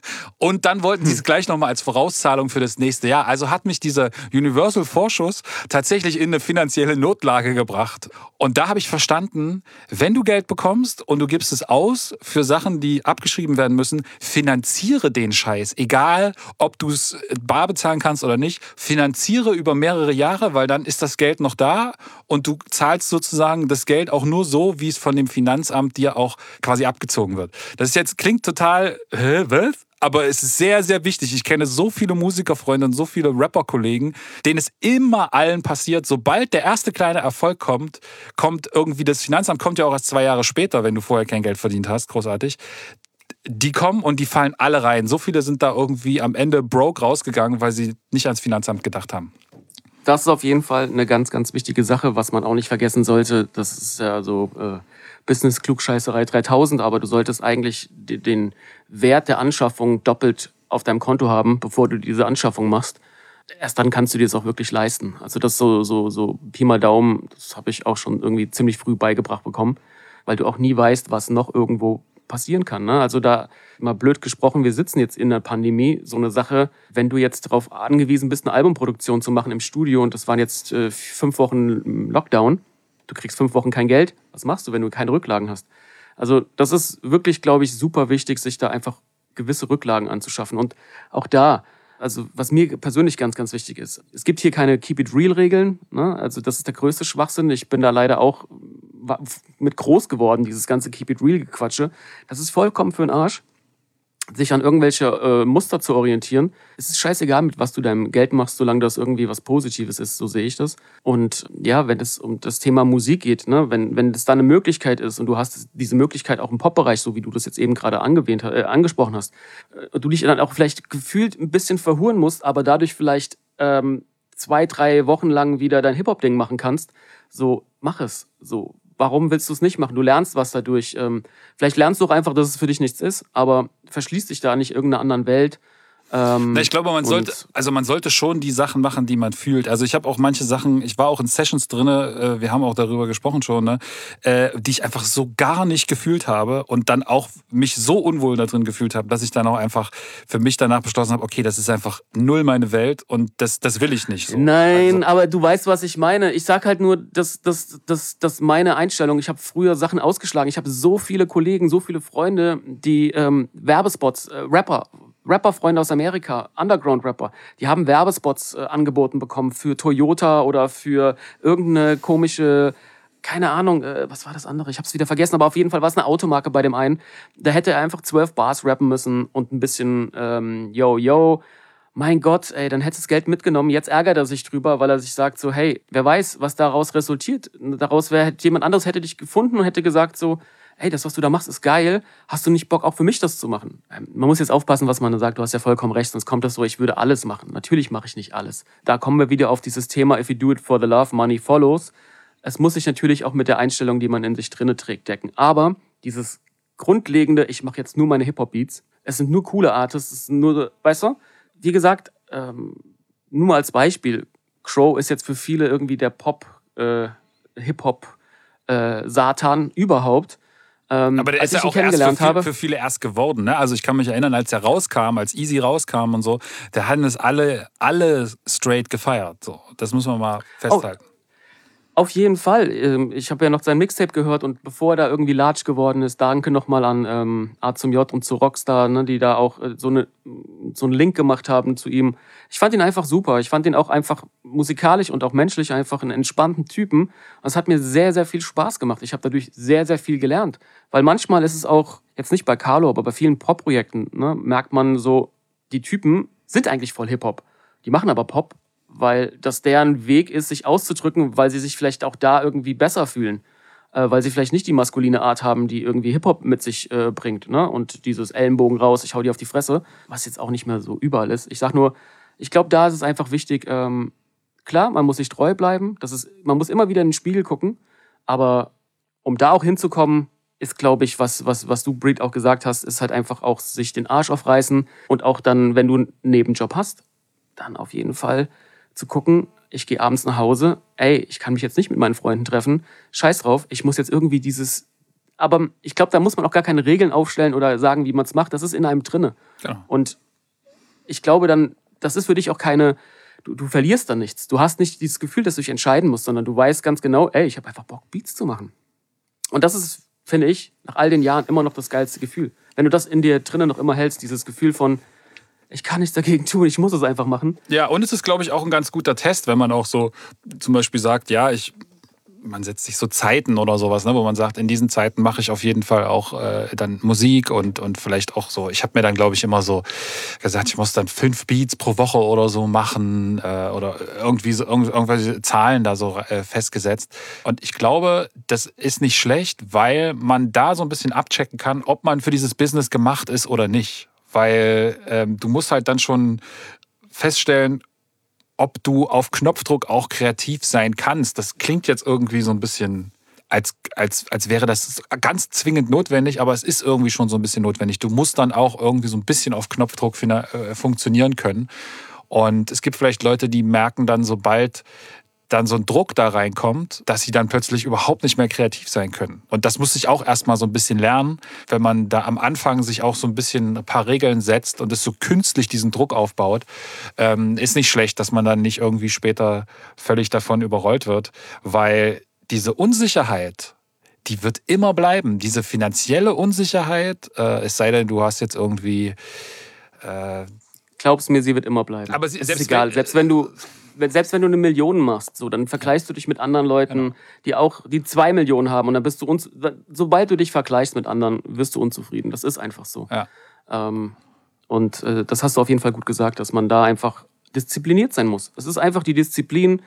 Und dann wollten sie es gleich nochmal als Vorauszahlung für das nächste Jahr. Also hat mich dieser Universal-Vorschuss tatsächlich in eine finanzielle Notlage gebracht. Und da habe ich verstanden, wenn du Geld bekommst und du gibst es aus für Sachen, die abgeschrieben werden müssen, finanziere den Scheiß. Egal, ob du es bar bezahlen kannst oder nicht, finanziere über mehrere Jahre, weil dann ist das Geld noch da und du zahlst sozusagen das Geld auch nur so, wie es von dem Finanzamt dir auch quasi abgezogen wird. Das ist jetzt, klingt total, was? Aber es ist sehr, sehr wichtig. Ich kenne so viele Musikerfreunde und so viele Rapperkollegen, denen es immer allen passiert, sobald der erste kleine Erfolg kommt irgendwie das Finanzamt, kommt ja auch erst 2 Jahre später, wenn du vorher kein Geld verdient hast, großartig. Die kommen und die fallen alle rein. So viele sind da irgendwie am Ende broke rausgegangen, weil sie nicht ans Finanzamt gedacht haben. Das ist auf jeden Fall eine ganz, ganz wichtige Sache, was man auch nicht vergessen sollte. Das ist ja so Business-Klugscheißerei 3000, aber du solltest eigentlich den Wert der Anschaffung doppelt auf deinem Konto haben, bevor du diese Anschaffung machst. Erst dann kannst du dir das auch wirklich leisten. Also das so Pi mal Daumen, das habe ich auch schon irgendwie ziemlich früh beigebracht bekommen, weil du auch nie weißt, was noch irgendwo passieren kann. Ne? Also da mal blöd gesprochen, wir sitzen jetzt in der Pandemie, so eine Sache, wenn du jetzt darauf angewiesen bist, eine Albumproduktion zu machen im Studio und das waren jetzt 5 Wochen Lockdown, du kriegst 5 Wochen kein Geld, was machst du, wenn du keine Rücklagen hast? Also das ist wirklich, glaube ich, super wichtig, sich da einfach gewisse Rücklagen anzuschaffen. Und auch da, also was mir persönlich ganz, ganz wichtig ist, es gibt hier keine Keep-it-real-Regeln, ne? Also das ist der größte Schwachsinn. Ich bin da leider auch mit groß geworden, dieses ganze Keep-it-real-Gequatsche. Das ist vollkommen für den Arsch. Sich an irgendwelche Muster zu orientieren. Es ist scheißegal, mit was du deinem Geld machst, solange das irgendwie was Positives ist, so sehe ich das. Und ja, wenn es um das Thema Musik geht, ne, wenn das da eine Möglichkeit ist und du hast diese Möglichkeit auch im Pop-Bereich, so wie du das jetzt eben gerade angesprochen hast, du dich dann auch vielleicht gefühlt ein bisschen verhuren musst, aber dadurch vielleicht 2-3 Wochen lang wieder dein Hip-Hop-Ding machen kannst, so mach es, so. Warum willst du es nicht machen? Du lernst was dadurch. Vielleicht lernst du auch einfach, dass es für dich nichts ist, aber verschließt dich da nicht irgendeiner anderen Welt. Ich glaube, man sollte schon die Sachen machen, die man fühlt. Also ich habe auch manche Sachen, ich war auch in Sessions drin, wir haben auch darüber gesprochen schon, ne, die ich einfach so gar nicht gefühlt habe und dann auch mich so unwohl da drin gefühlt habe, dass ich dann auch einfach für mich danach beschlossen habe, okay, das ist einfach null meine Welt und das will ich nicht so. Nein, also, aber du weißt, was ich meine. Ich sag halt nur, dass meine Einstellung, ich habe früher Sachen ausgeschlagen. Ich habe so viele Kollegen, so viele Freunde, die Werbespots, Rapper-Freunde aus Amerika, Underground-Rapper, die haben Werbespots angeboten bekommen für Toyota oder für irgendeine komische, keine Ahnung, was war das andere? Ich hab's wieder vergessen, aber auf jeden Fall war es eine Automarke bei dem einen. Da hätte er einfach 12 Bars rappen müssen und ein bisschen yo, mein Gott, ey, dann hätte das Geld mitgenommen. Jetzt ärgert er sich drüber, weil er sich sagt so, hey, wer weiß, was daraus resultiert. Daraus jemand anderes hätte dich gefunden und hätte gesagt so, hey, das, was du da machst, ist geil. Hast du nicht Bock, auch für mich das zu machen? Man muss jetzt aufpassen, was man da sagt. Du hast ja vollkommen recht, sonst kommt das so, ich würde alles machen. Natürlich mache ich nicht alles. Da kommen wir wieder auf dieses Thema, if you do it for the love, money follows. Es muss sich natürlich auch mit der Einstellung, die man in sich drinne trägt, decken. Aber dieses grundlegende, ich mache jetzt nur meine Hip-Hop-Beats, es sind nur coole Artists, es sind nur, weißt du? Wie gesagt, nur mal als Beispiel, Crow ist jetzt für viele irgendwie der Hip-Hop-Satan überhaupt. Aber der ist ja auch erst für viele erst geworden. Ne? Also ich kann mich erinnern, als er rauskam, als Easy rauskam und so, da hatten es alle straight gefeiert. So, das muss man mal festhalten. Auf jeden Fall. Ich habe ja noch sein Mixtape gehört und bevor er da irgendwie large geworden ist, danke nochmal an A zum J und zu Rockstar, ne, die da auch so einen Link gemacht haben zu ihm. Ich fand ihn einfach super. Ich fand ihn auch einfach musikalisch und auch menschlich einfach einen entspannten Typen. Es hat mir sehr, sehr viel Spaß gemacht. Ich habe dadurch sehr, sehr viel gelernt. Weil manchmal ist es auch, jetzt nicht bei Carlo, aber bei vielen Pop-Projekten, ne, merkt man so, die Typen sind eigentlich voll Hip-Hop. Die machen aber Pop, weil das deren Weg ist, sich auszudrücken, weil sie sich vielleicht auch da irgendwie besser fühlen. Weil sie vielleicht nicht die maskuline Art haben, die irgendwie Hip-Hop mit sich bringt. Ne? Und dieses Ellenbogen raus, ich hau dir auf die Fresse, was jetzt auch nicht mehr so überall ist. Ich sag nur, ich glaube, da ist es einfach wichtig, klar, man muss sich treu bleiben, man muss immer wieder in den Spiegel gucken, aber um da auch hinzukommen, ist, glaube ich, was du, Breed, auch gesagt hast, ist halt einfach auch sich den Arsch aufreißen und auch dann, wenn du einen Nebenjob hast, dann auf jeden Fall zu gucken, ich gehe abends nach Hause, ey, ich kann mich jetzt nicht mit meinen Freunden treffen, scheiß drauf, ich muss jetzt irgendwie dieses aber ich glaube, da muss man auch gar keine Regeln aufstellen oder sagen, wie man es macht. Das ist in einem drinne. Genau. Und ich glaube dann, das ist für dich auch keine, du verlierst dann nichts. Du hast nicht dieses Gefühl, dass du dich entscheiden musst, sondern du weißt ganz genau, ey, ich habe einfach Bock, Beats zu machen. Und das ist, finde ich, nach all den Jahren immer noch das geilste Gefühl. Wenn du das in dir drinnen noch immer hältst, dieses Gefühl von, ich kann nichts dagegen tun, ich muss es einfach machen. Ja, und es ist, glaube ich, auch ein ganz guter Test, wenn man auch so zum Beispiel sagt, ja, man setzt sich so Zeiten oder sowas, ne, wo man sagt, in diesen Zeiten mache ich auf jeden Fall auch dann Musik und vielleicht auch so. Ich habe mir dann, glaube ich, immer so gesagt, ich muss dann 5 Beats pro Woche oder so machen oder irgendwie so irgendwelche Zahlen da so festgesetzt. Und ich glaube, das ist nicht schlecht, weil man da so ein bisschen abchecken kann, ob man für dieses Business gemacht ist oder nicht. Weil du musst halt dann schon feststellen, ob du auf Knopfdruck auch kreativ sein kannst. Das klingt jetzt irgendwie so ein bisschen, als wäre das ganz zwingend notwendig, aber es ist irgendwie schon so ein bisschen notwendig. Du musst dann auch irgendwie so ein bisschen auf Knopfdruck funktionieren können. Und es gibt vielleicht Leute, die merken dann, sobald dann so ein Druck da reinkommt, dass sie dann plötzlich überhaupt nicht mehr kreativ sein können. Und das muss ich auch erstmal so ein bisschen lernen, wenn man da am Anfang sich auch so ein bisschen ein paar Regeln setzt und es so künstlich diesen Druck aufbaut, ist nicht schlecht, dass man dann nicht irgendwie später völlig davon überrollt wird, weil diese Unsicherheit, die wird immer bleiben. Diese finanzielle Unsicherheit, es sei denn, du hast jetzt irgendwie... Glaubst mir, sie wird immer bleiben. Aber es ist egal, selbst wenn du eine Million machst, so, dann vergleichst du dich mit anderen Leuten, die 2 Millionen haben. Und dann bist du sobald du dich vergleichst mit anderen, wirst du unzufrieden. Das ist einfach so. Ja. Und das hast du auf jeden Fall gut gesagt, dass man da einfach diszipliniert sein muss. Es ist einfach die Disziplin,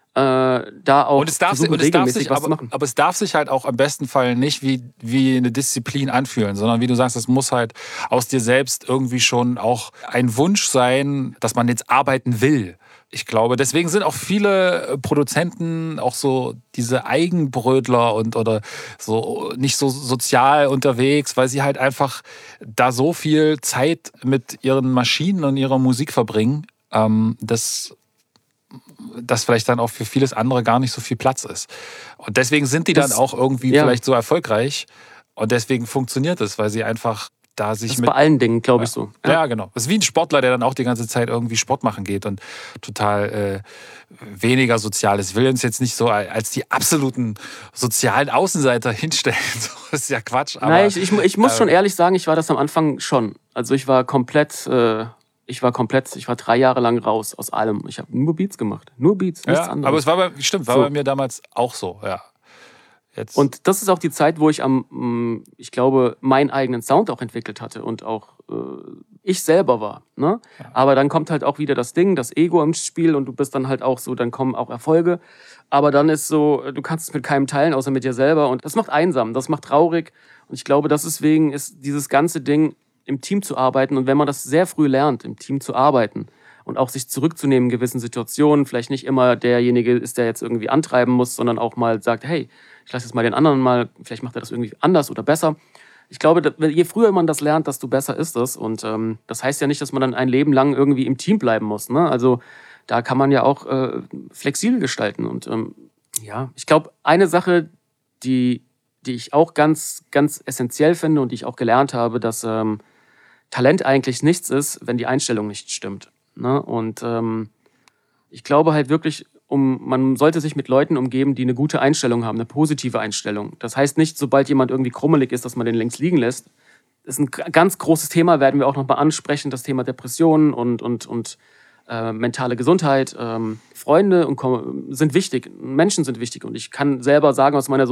da auch regelmäßig was zu machen. Aber es darf sich halt auch am besten Fall nicht wie eine Disziplin anfühlen, sondern wie du sagst, es muss halt aus dir selbst irgendwie schon auch ein Wunsch sein, dass man jetzt arbeiten will. Ich glaube, deswegen sind auch viele Produzenten auch so diese Eigenbrötler oder so nicht so sozial unterwegs, weil sie halt einfach da so viel Zeit mit ihren Maschinen und ihrer Musik verbringen, dass vielleicht dann auch für vieles andere gar nicht so viel Platz ist. Und deswegen sind die dann auch irgendwie vielleicht so erfolgreich und deswegen funktioniert es, weil sie einfach da sich das ist bei allen Dingen, glaube ich, so. Ja, genau. Das ist wie ein Sportler, der dann auch die ganze Zeit irgendwie Sport machen geht und total weniger sozial ist. Ich will uns jetzt nicht so als die absoluten sozialen Außenseiter hinstellen. Das ist ja Quatsch. Aber, nein, ich muss schon ehrlich sagen, ich war das am Anfang schon. Also ich war 3 Jahre lang raus aus allem. Ich habe nur Beats gemacht. Nur Beats, nichts anderes. Aber es war bei mir damals auch so, ja. Jetzt. Und das ist auch die Zeit, wo ich ich glaube, meinen eigenen Sound auch entwickelt hatte und auch ich selber war. Ne? Ja. Aber dann kommt halt auch wieder das Ego im Spiel und du bist dann halt auch so, dann kommen auch Erfolge. Aber dann ist so, du kannst es mit keinem teilen, außer mit dir selber. Und das macht einsam, das macht traurig. Und ich glaube, deswegen ist dieses ganze Ding, im Team zu arbeiten. Und wenn man das sehr früh lernt, im Team zu arbeiten und auch sich zurückzunehmen in gewissen Situationen, vielleicht nicht immer derjenige ist, der jetzt irgendwie antreiben muss, sondern auch mal sagt, hey, ich lasse jetzt mal den anderen mal, vielleicht macht er das irgendwie anders oder besser. Ich glaube, je früher man das lernt, desto besser ist es. Und das heißt ja nicht, dass man dann ein Leben lang irgendwie im Team bleiben muss. Ne? Also da kann man ja auch flexibel gestalten. Und ich glaube, eine Sache, die ich auch ganz, ganz essentiell finde und die ich auch gelernt habe, dass Talent eigentlich nichts ist, wenn die Einstellung nicht stimmt. Ne? Und ich glaube halt wirklich, man sollte sich mit Leuten umgeben, die eine gute Einstellung haben, eine positive Einstellung. Das heißt nicht, sobald jemand irgendwie krummelig ist, dass man den links liegen lässt. Das ist ein ganz großes Thema, werden wir auch noch mal ansprechen, das Thema Depressionen und mentale Gesundheit. Freunde sind wichtig, Menschen sind wichtig. Und ich kann selber sagen, aus meiner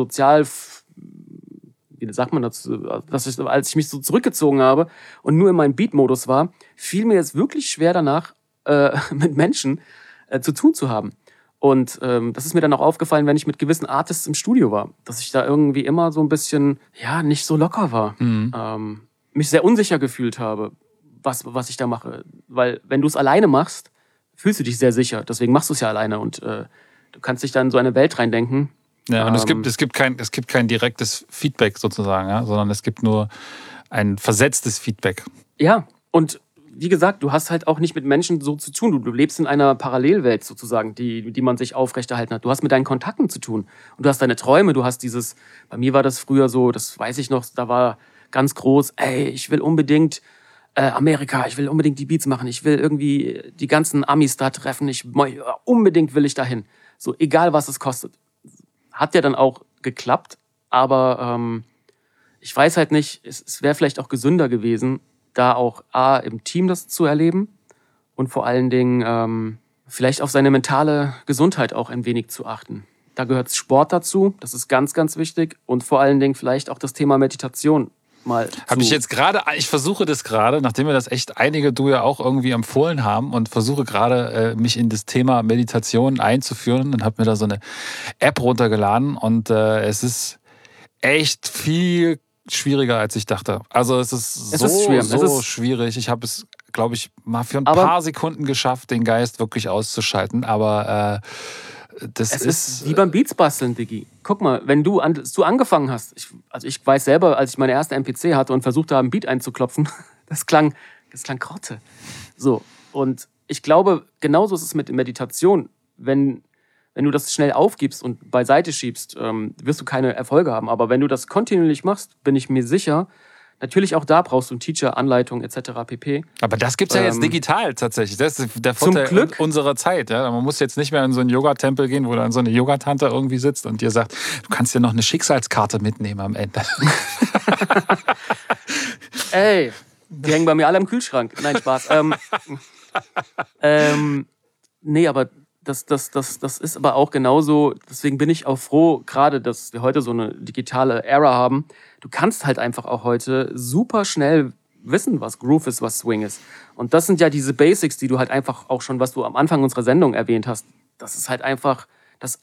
wie sagt man dazu, als ich mich so zurückgezogen habe und nur in meinem Beat-Modus war, fiel mir jetzt wirklich schwer danach, mit Menschen zu tun zu haben. Und das ist mir dann auch aufgefallen, wenn ich mit gewissen Artists im Studio war, dass ich da irgendwie immer so ein bisschen, nicht so locker war. Mich sehr unsicher gefühlt habe, was ich da mache. Weil wenn du es alleine machst, fühlst du dich sehr sicher. Deswegen machst du es ja alleine und du kannst dich dann in so eine Welt reindenken. Ja, und es gibt kein direktes Feedback sozusagen, ja, sondern es gibt nur ein versetztes Feedback. Ja, und wie gesagt, du hast halt auch nicht mit Menschen so zu tun. Du lebst in einer Parallelwelt sozusagen, die man sich aufrechterhalten hat. Du hast mit deinen Kontakten zu tun. Und du hast deine Träume, du hast bei mir war das früher so, das weiß ich noch, da war ganz groß, ich will unbedingt Amerika, ich will unbedingt die Beats machen, ich will irgendwie die ganzen Amis da treffen, unbedingt will ich dahin. So, egal was es kostet. Hat ja dann auch geklappt, aber ich weiß halt nicht, es wäre vielleicht auch gesünder gewesen, da auch im Team das zu erleben und vor allen Dingen vielleicht auf seine mentale Gesundheit auch ein wenig zu achten. Da gehört Sport dazu, das ist ganz, ganz wichtig und vor allen Dingen vielleicht auch das Thema Meditation. Ich versuche das gerade, nachdem wir das echt einige, du ja auch irgendwie empfohlen haben und versuche gerade mich in das Thema Meditation einzuführen und habe mir da so eine App runtergeladen und es ist echt viel schwieriger, als ich dachte. Also es ist so schwierig. Ich habe es, glaube ich, mal für ein paar Sekunden geschafft, den Geist wirklich auszuschalten, aber es ist wie beim Beats basteln, Diggi. Guck mal, wenn du angefangen hast, ich weiß selber, als ich meine erste MPC hatte und versucht habe, einen Beat einzuklopfen, das klang Grotte. So, und ich glaube, genauso ist es mit Meditation. Wenn du das schnell aufgibst und beiseite schiebst, wirst du keine Erfolge haben. Aber wenn du das kontinuierlich machst, bin ich mir sicher, natürlich auch da brauchst du einen Teacher, Anleitung etc. pp. Aber das gibt es ja jetzt digital tatsächlich. Das ist der Vorteil unserer Zeit. Ja? Man muss jetzt nicht mehr in so einen Yoga-Tempel gehen, wo dann so eine Yogatante irgendwie sitzt und dir sagt, du kannst dir noch eine Schicksalskarte mitnehmen am Ende. Ey, die hängen bei mir alle im Kühlschrank. Nein, Spaß. Nee, aber das ist aber auch genauso, deswegen bin ich auch froh, gerade, dass wir heute so eine digitale Ära haben. Du kannst halt einfach auch heute super schnell wissen, was Groove ist, was Swing ist. Und das sind ja diese Basics, die du halt einfach auch schon, was du am Anfang unserer Sendung erwähnt hast. Das ist halt einfach, das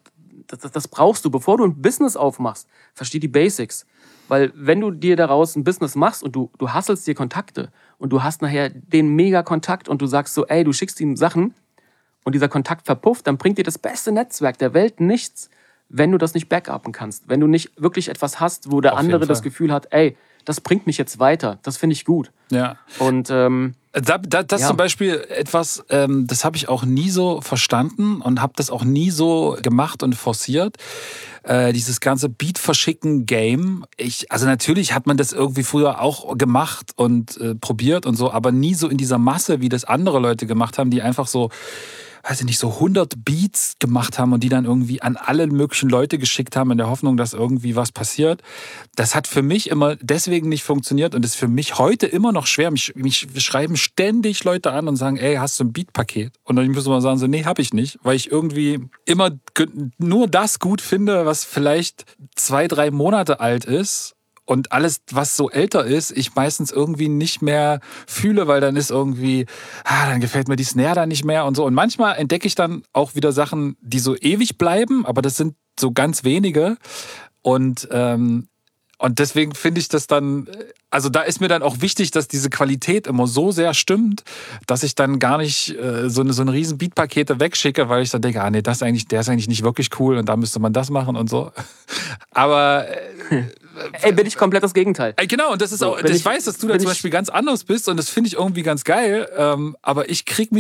brauchst du, bevor du ein Business aufmachst. Versteh die Basics. Weil wenn du dir daraus ein Business machst und du hustlest dir Kontakte und du hast nachher den Mega-Kontakt und du sagst so, du schickst ihm Sachen, und dieser Kontakt verpufft, dann bringt dir das beste Netzwerk der Welt nichts, wenn du das nicht backupen kannst. Wenn du nicht wirklich etwas hast, wo der andere das Gefühl hat, das bringt mich jetzt weiter. Das finde ich gut. Ja. Und das zum Beispiel etwas, das habe ich auch nie so verstanden und habe das auch nie so gemacht und forciert. Dieses ganze Beat-Verschicken-Game. Also natürlich hat man das irgendwie früher auch gemacht und probiert und so, aber nie so in dieser Masse, wie das andere Leute gemacht haben, die einfach so, weiß ich nicht, so 100 Beats gemacht haben und die dann irgendwie an alle möglichen Leute geschickt haben in der Hoffnung, dass irgendwie was passiert. Das hat für mich immer deswegen nicht funktioniert und ist für mich heute immer noch schwer. Mich schreiben ständig Leute an und sagen, hast du ein Beat-Paket? Und dann muss man sagen, so, nee, hab ich nicht, weil ich irgendwie immer nur das gut finde, was vielleicht 2-3 Monate alt ist. Und alles, was so älter ist, ich meistens irgendwie nicht mehr fühle, weil dann ist irgendwie, dann gefällt mir die Snare dann nicht mehr und so. Und manchmal entdecke ich dann auch wieder Sachen, die so ewig bleiben, aber das sind so ganz wenige. Und deswegen finde ich das dann, also da ist mir dann auch wichtig, dass diese Qualität immer so sehr stimmt, dass ich dann gar nicht so eine riesen Beatpakete wegschicke, weil ich dann denke, nee, der ist eigentlich nicht wirklich cool und da müsste man das machen und so. Aber bin ich komplett das Gegenteil. Genau, und das ist auch, ich weiß, dass du da zum Beispiel ganz anders bist und das finde ich irgendwie ganz geil, aber ich kriege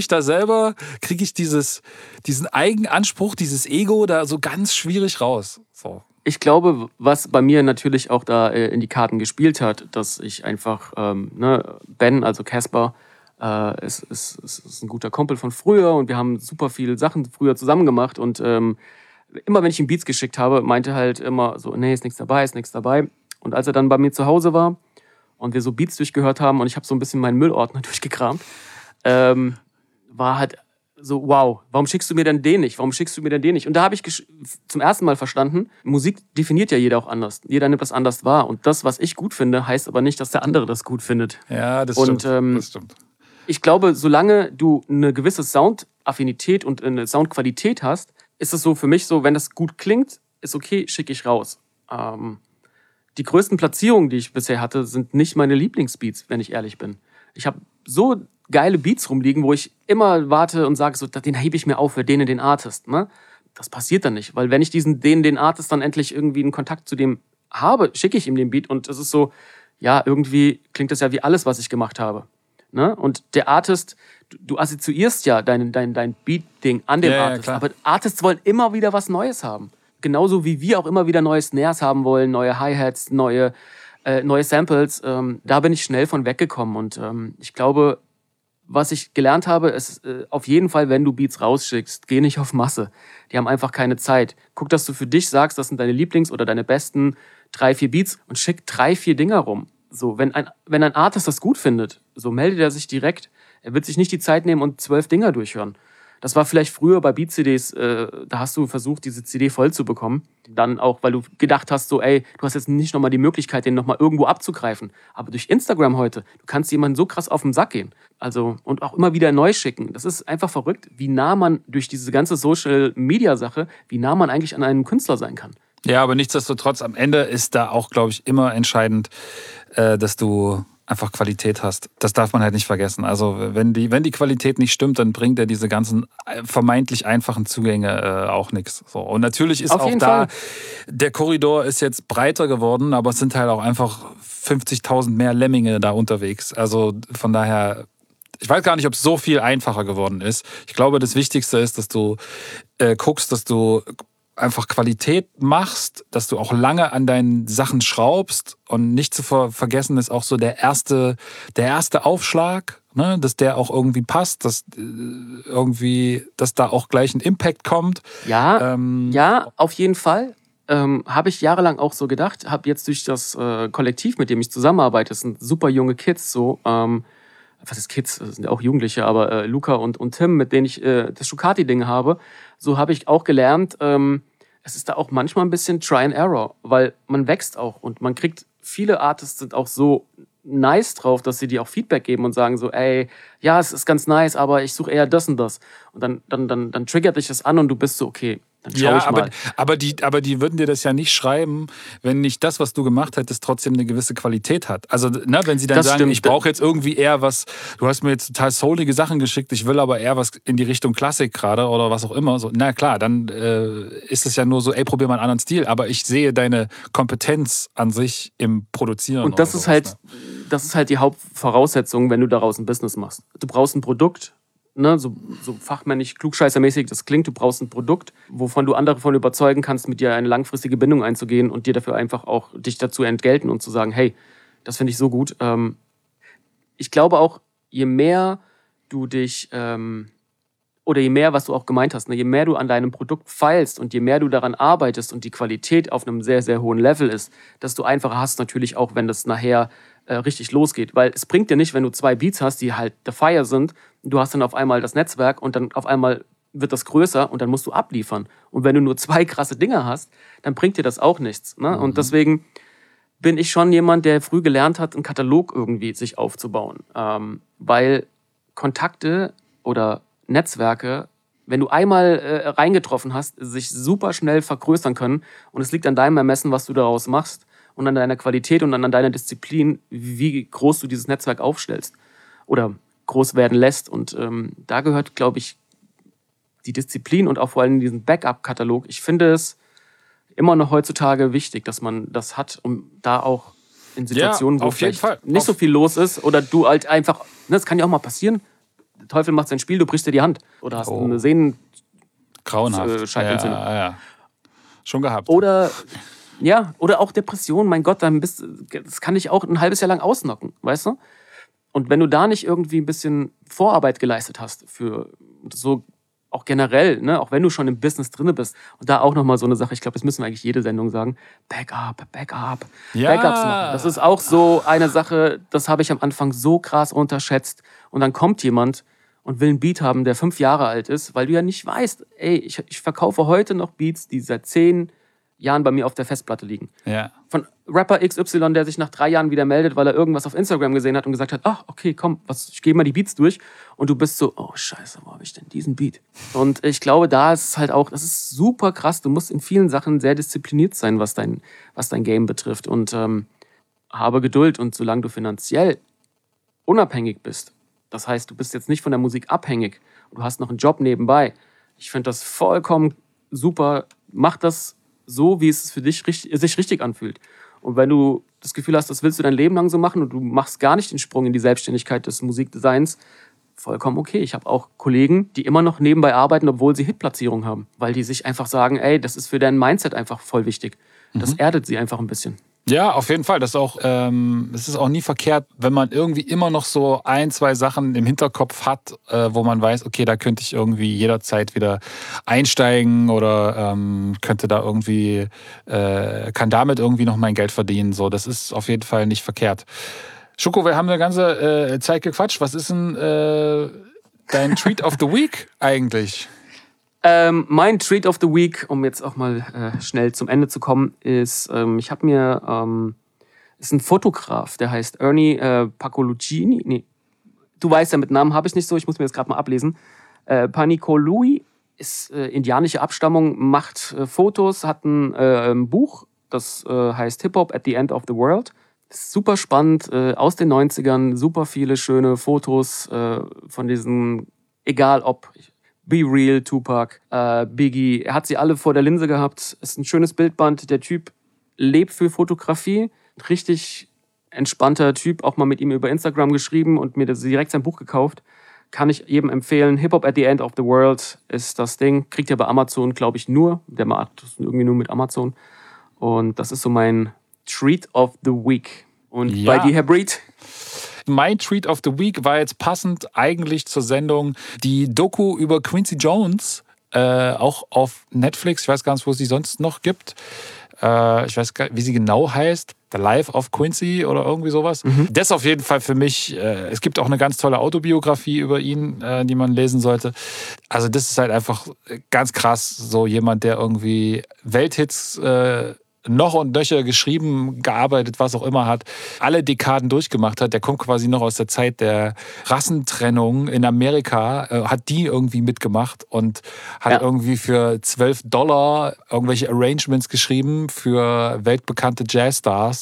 diesen Eigenanspruch, dieses Ego da so ganz schwierig raus. So. Ich glaube, was bei mir natürlich auch da in die Karten gespielt hat, dass ich einfach, Ben, also Casper, ist ein guter Kumpel von früher und wir haben super viele Sachen früher zusammen gemacht und immer wenn ich ihm Beats geschickt habe, meinte halt immer so, nee, ist nichts dabei. Und als er dann bei mir zu Hause war und wir so Beats durchgehört haben und ich habe so ein bisschen meinen Müllordner durchgekramt, war halt so, wow, warum schickst du mir denn den nicht? Und da habe ich zum ersten Mal verstanden, Musik definiert ja jeder auch anders. Jeder nimmt das anders wahr. Und das, was ich gut finde, heißt aber nicht, dass der andere das gut findet. Ja, das stimmt. Das stimmt. Ich glaube, solange du eine gewisse Soundaffinität und eine Soundqualität hast, ist es so für mich so, wenn das gut klingt, ist okay, schicke ich raus. Die größten Platzierungen, die ich bisher hatte, sind nicht meine Lieblingsbeats, wenn ich ehrlich bin. Ich habe so geile Beats rumliegen, wo ich immer warte und sage, so, den hebe ich mir auf für den Artist. Ne? Das passiert dann nicht, weil wenn ich den Artist dann endlich irgendwie einen Kontakt zu dem habe, schicke ich ihm den Beat und es ist so, ja, irgendwie klingt das ja wie alles, was ich gemacht habe. Ne? Und der Artist, du assoziierst ja dein Beat-Ding an den Artist. klar. Aber Artists wollen immer wieder was Neues haben. Genauso wie wir auch immer wieder neue Snares haben wollen, neue Hi-Hats, neue Samples. Da bin ich schnell von weggekommen. Und ich glaube, was ich gelernt habe, ist auf jeden Fall, wenn du Beats rausschickst, geh nicht auf Masse. Die haben einfach keine Zeit. Guck, dass du für dich sagst, das sind deine Lieblings- oder deine besten 3-4 Beats und schick 3-4 Dinger rum. So, wenn ein Artist das gut findet, so meldet er sich direkt. Er wird sich nicht die Zeit nehmen und 12 Dinger durchhören. Das war vielleicht früher bei Beat-CDs, da hast du versucht, diese CD voll zu bekommen. Dann auch, weil du gedacht hast, so, ey, du hast jetzt nicht nochmal die Möglichkeit, den nochmal irgendwo abzugreifen. Aber durch Instagram heute, du kannst jemanden so krass auf den Sack gehen. Also, und auch immer wieder neu schicken. Das ist einfach verrückt, wie nah man durch diese ganze Social-Media-Sache, wie nah man eigentlich an einem Künstler sein kann. Ja, aber nichtsdestotrotz, am Ende ist da auch, glaube ich, immer entscheidend, dass du einfach Qualität hast. Das darf man halt nicht vergessen. Also wenn die Qualität nicht stimmt, dann bringt ja diese ganzen vermeintlich einfachen Zugänge auch nichts. So. Und natürlich ist auf auch jeden da, Fall. der Korridor ist jetzt breiter geworden, aber es sind halt auch einfach 50.000 mehr Lemminge da unterwegs. Also von daher, ich weiß gar nicht, ob es so viel einfacher geworden ist. Ich glaube, das Wichtigste ist, dass du guckst, dass du einfach Qualität machst, dass du auch lange an deinen Sachen schraubst und nicht zu vergessen ist auch so der erste Aufschlag, ne, dass der auch irgendwie passt, dass da auch gleich ein Impact kommt. Ja, auf jeden Fall. Habe ich jahrelang auch so gedacht. Habe jetzt durch das Kollektiv, mit dem ich zusammenarbeite, das sind super junge Kids, so, was ist Kids, das sind ja auch Jugendliche, aber Luca und Tim, mit denen ich das Schucati-Ding habe, so habe ich auch gelernt, es ist da auch manchmal ein bisschen Try and Error, weil man wächst auch und man kriegt, viele Artists sind auch so nice drauf, dass sie dir auch Feedback geben und sagen so, ey, ja, es ist ganz nice, aber ich suche eher das und das. Und dann triggert dich das an und du bist so, okay, dann schau ich mal. Aber die würden dir das ja nicht schreiben, wenn nicht das, was du gemacht hättest, trotzdem eine gewisse Qualität hat. Also, ne, wenn sie dann Das sagen, stimmt. ich brauche jetzt irgendwie eher was, du hast mir jetzt total soulige Sachen geschickt, ich will aber eher was in die Richtung Klassik gerade oder was auch immer. So, na klar, dann ist es ja nur so, ey, probier mal einen anderen Stil. Aber ich sehe deine Kompetenz an sich im Produzieren. Und das ist halt, das ist halt die Hauptvoraussetzung, wenn du daraus ein Business machst. Du brauchst ein Produkt, ne, so fachmännisch, klugscheißermäßig das klingt, du brauchst ein Produkt, wovon du andere davon überzeugen kannst, mit dir eine langfristige Bindung einzugehen und dir dafür einfach auch dich dazu entgelten und zu sagen, hey, das finde ich so gut. Ich glaube auch, je mehr du dich, oder je mehr, was du auch gemeint hast, ne, je mehr du an deinem Produkt feilst und je mehr du daran arbeitest und die Qualität auf einem sehr, sehr hohen Level ist, desto einfacher hast du natürlich auch, wenn das nachher richtig losgeht. Weil es bringt dir nicht, wenn du 2 Beats hast, die halt the fire sind, du hast dann auf einmal das Netzwerk und dann auf einmal wird das größer und dann musst du abliefern. Und wenn du nur 2 krasse Dinger hast, dann bringt dir das auch nichts. Ne? Und deswegen bin ich schon jemand, der früh gelernt hat, einen Katalog irgendwie sich aufzubauen. Weil Kontakte oder Netzwerke, wenn du einmal reingetroffen hast, sich super schnell vergrößern können und es liegt an deinem Ermessen, was du daraus machst und an deiner Qualität und an deiner Disziplin, wie groß du dieses Netzwerk aufstellst oder groß werden lässt. Und da gehört, glaube ich, die Disziplin und auch vor allem diesen Backup-Katalog. Ich finde es immer noch heutzutage wichtig, dass man das hat, um da auch in Situationen, wo vielleicht nicht so viel los ist oder du halt einfach, ne, das kann ja auch mal passieren, der Teufel macht sein Spiel, du brichst dir die Hand oder hast eine Sehnenscheidentzündung. Ja. Schon gehabt. Oder auch Depression, mein Gott, das kann dich auch ein halbes Jahr lang ausnocken, weißt du? Und wenn du da nicht irgendwie ein bisschen Vorarbeit geleistet hast, für so auch generell, ne, auch wenn du schon im Business drin bist, und da auch nochmal so eine Sache, ich glaube, das müssen wir eigentlich jede Sendung sagen, Backups machen. Das ist auch so eine Sache, das habe ich am Anfang so krass unterschätzt. Und dann kommt jemand und will einen Beat haben, der 5 Jahre alt ist, weil du ja nicht weißt, ey, ich verkaufe heute noch Beats, die seit 10 Jahren bei mir auf der Festplatte liegen. Ja. Von Rapper XY, der sich nach 3 Jahren wieder meldet, weil er irgendwas auf Instagram gesehen hat und gesagt hat, ach, okay, komm, ich gehe mal die Beats durch. Und du bist so, oh scheiße, wo habe ich denn diesen Beat? Und ich glaube, da ist es halt auch, das ist super krass. Du musst in vielen Sachen sehr diszipliniert sein, was dein Game betrifft. Und habe Geduld. Und solange du finanziell unabhängig bist, das heißt, du bist jetzt nicht von der Musik abhängig und du hast noch einen Job nebenbei. Ich finde das vollkommen super. Mach das so, wie es für dich sich richtig anfühlt. Und wenn du das Gefühl hast, das willst du dein Leben lang so machen und du machst gar nicht den Sprung in die Selbstständigkeit des Musikdesigns, vollkommen okay. Ich habe auch Kollegen, die immer noch nebenbei arbeiten, obwohl sie Hitplatzierung haben, weil die sich einfach sagen, ey, das ist für dein Mindset einfach voll wichtig. Das erdet sie einfach ein bisschen. Ja, auf jeden Fall. Das ist auch nie verkehrt, wenn man irgendwie immer noch so 1, 2 Sachen im Hinterkopf hat, wo man weiß, okay, da könnte ich irgendwie jederzeit wieder einsteigen oder könnte da irgendwie, kann damit irgendwie noch mein Geld verdienen. So, das ist auf jeden Fall nicht verkehrt. Schuko, wir haben eine ganze Zeit gequatscht. Was ist denn dein Treat of the Week eigentlich? Mein Treat of the Week, um jetzt auch mal schnell zum Ende zu kommen, ist, ich habe mir, ist ein Fotograf, der heißt Ernie Pacoluccini. Nee, du weißt ja, mit Namen habe ich nicht so, ich muss mir das gerade mal ablesen. Panicolui ist indianische Abstammung, macht Fotos, hat ein Buch, das heißt Hip-Hop at the End of the World. Ist super spannend, aus den 90ern, super viele schöne Fotos von diesen, egal ob Be Real, Tupac, Biggie, er hat sie alle vor der Linse gehabt. Ist ein schönes Bildband. Der Typ lebt für Fotografie. Richtig entspannter Typ. Auch mal mit ihm über Instagram geschrieben und mir direkt sein Buch gekauft. Kann ich jedem empfehlen. Hip-Hop at the End of the World ist das Ding. Kriegt ihr bei Amazon, glaube ich, nur. Der macht das irgendwie nur mit Amazon. Und das ist so mein Treat of the Week. Und bei dir, Herr Breed? Mein Treat of the Week war jetzt passend eigentlich zur Sendung die Doku über Quincy Jones, auch auf Netflix. Ich weiß gar nicht, wo es die sonst noch gibt. Ich weiß gar nicht, wie sie genau heißt. The Life of Quincy oder irgendwie sowas. Das auf jeden Fall für mich. Es gibt auch eine ganz tolle Autobiografie über ihn, die man lesen sollte. Also das ist halt einfach ganz krass. So jemand, der irgendwie Welthits noch und nöcher geschrieben, gearbeitet, was auch immer hat, alle Dekaden durchgemacht hat. Der kommt quasi noch aus der Zeit der Rassentrennung in Amerika, hat die irgendwie mitgemacht und hat irgendwie für $12 irgendwelche Arrangements geschrieben für weltbekannte Jazzstars,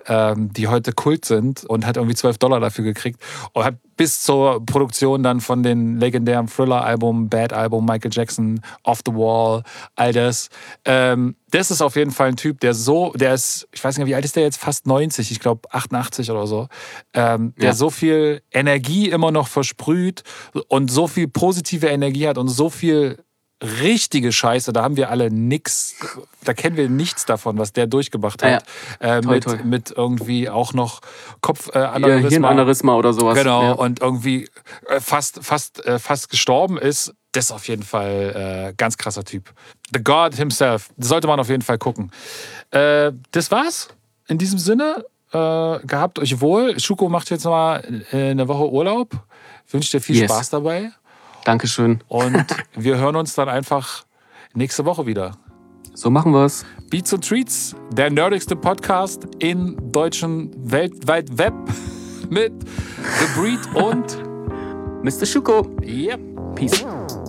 die heute Kult sind, und hat irgendwie $12 dafür gekriegt und hat bis zur Produktion dann von den legendären Thriller-Album, Bad Album, Michael Jackson, Off the Wall, all das. Das ist auf jeden Fall ein Typ, der ist, ich weiß nicht, wie alt ist der jetzt? Fast 90, ich glaube 88 oder so. Der so viel Energie immer noch versprüht und so viel positive Energie hat und so viel richtige Scheiße, da haben wir alle nix, da kennen wir nichts davon, was der durchgemacht hat. Mit irgendwie auch noch Hirnaneurysma oder sowas. Genau, und irgendwie fast gestorben ist. Das ist auf jeden Fall ganz krasser Typ. The God himself. Das sollte man auf jeden Fall gucken. Das war's. In diesem Sinne, gehabt euch wohl. Schuko macht jetzt mal eine Woche Urlaub. Ich wünsche dir viel Spaß dabei. Dankeschön. Und wir hören uns dann einfach nächste Woche wieder. So machen wir's. Beats und Treats, der nerdigste Podcast im deutschen weltweit Web mit The Breed und Mr. Schuko. Yep. Peace.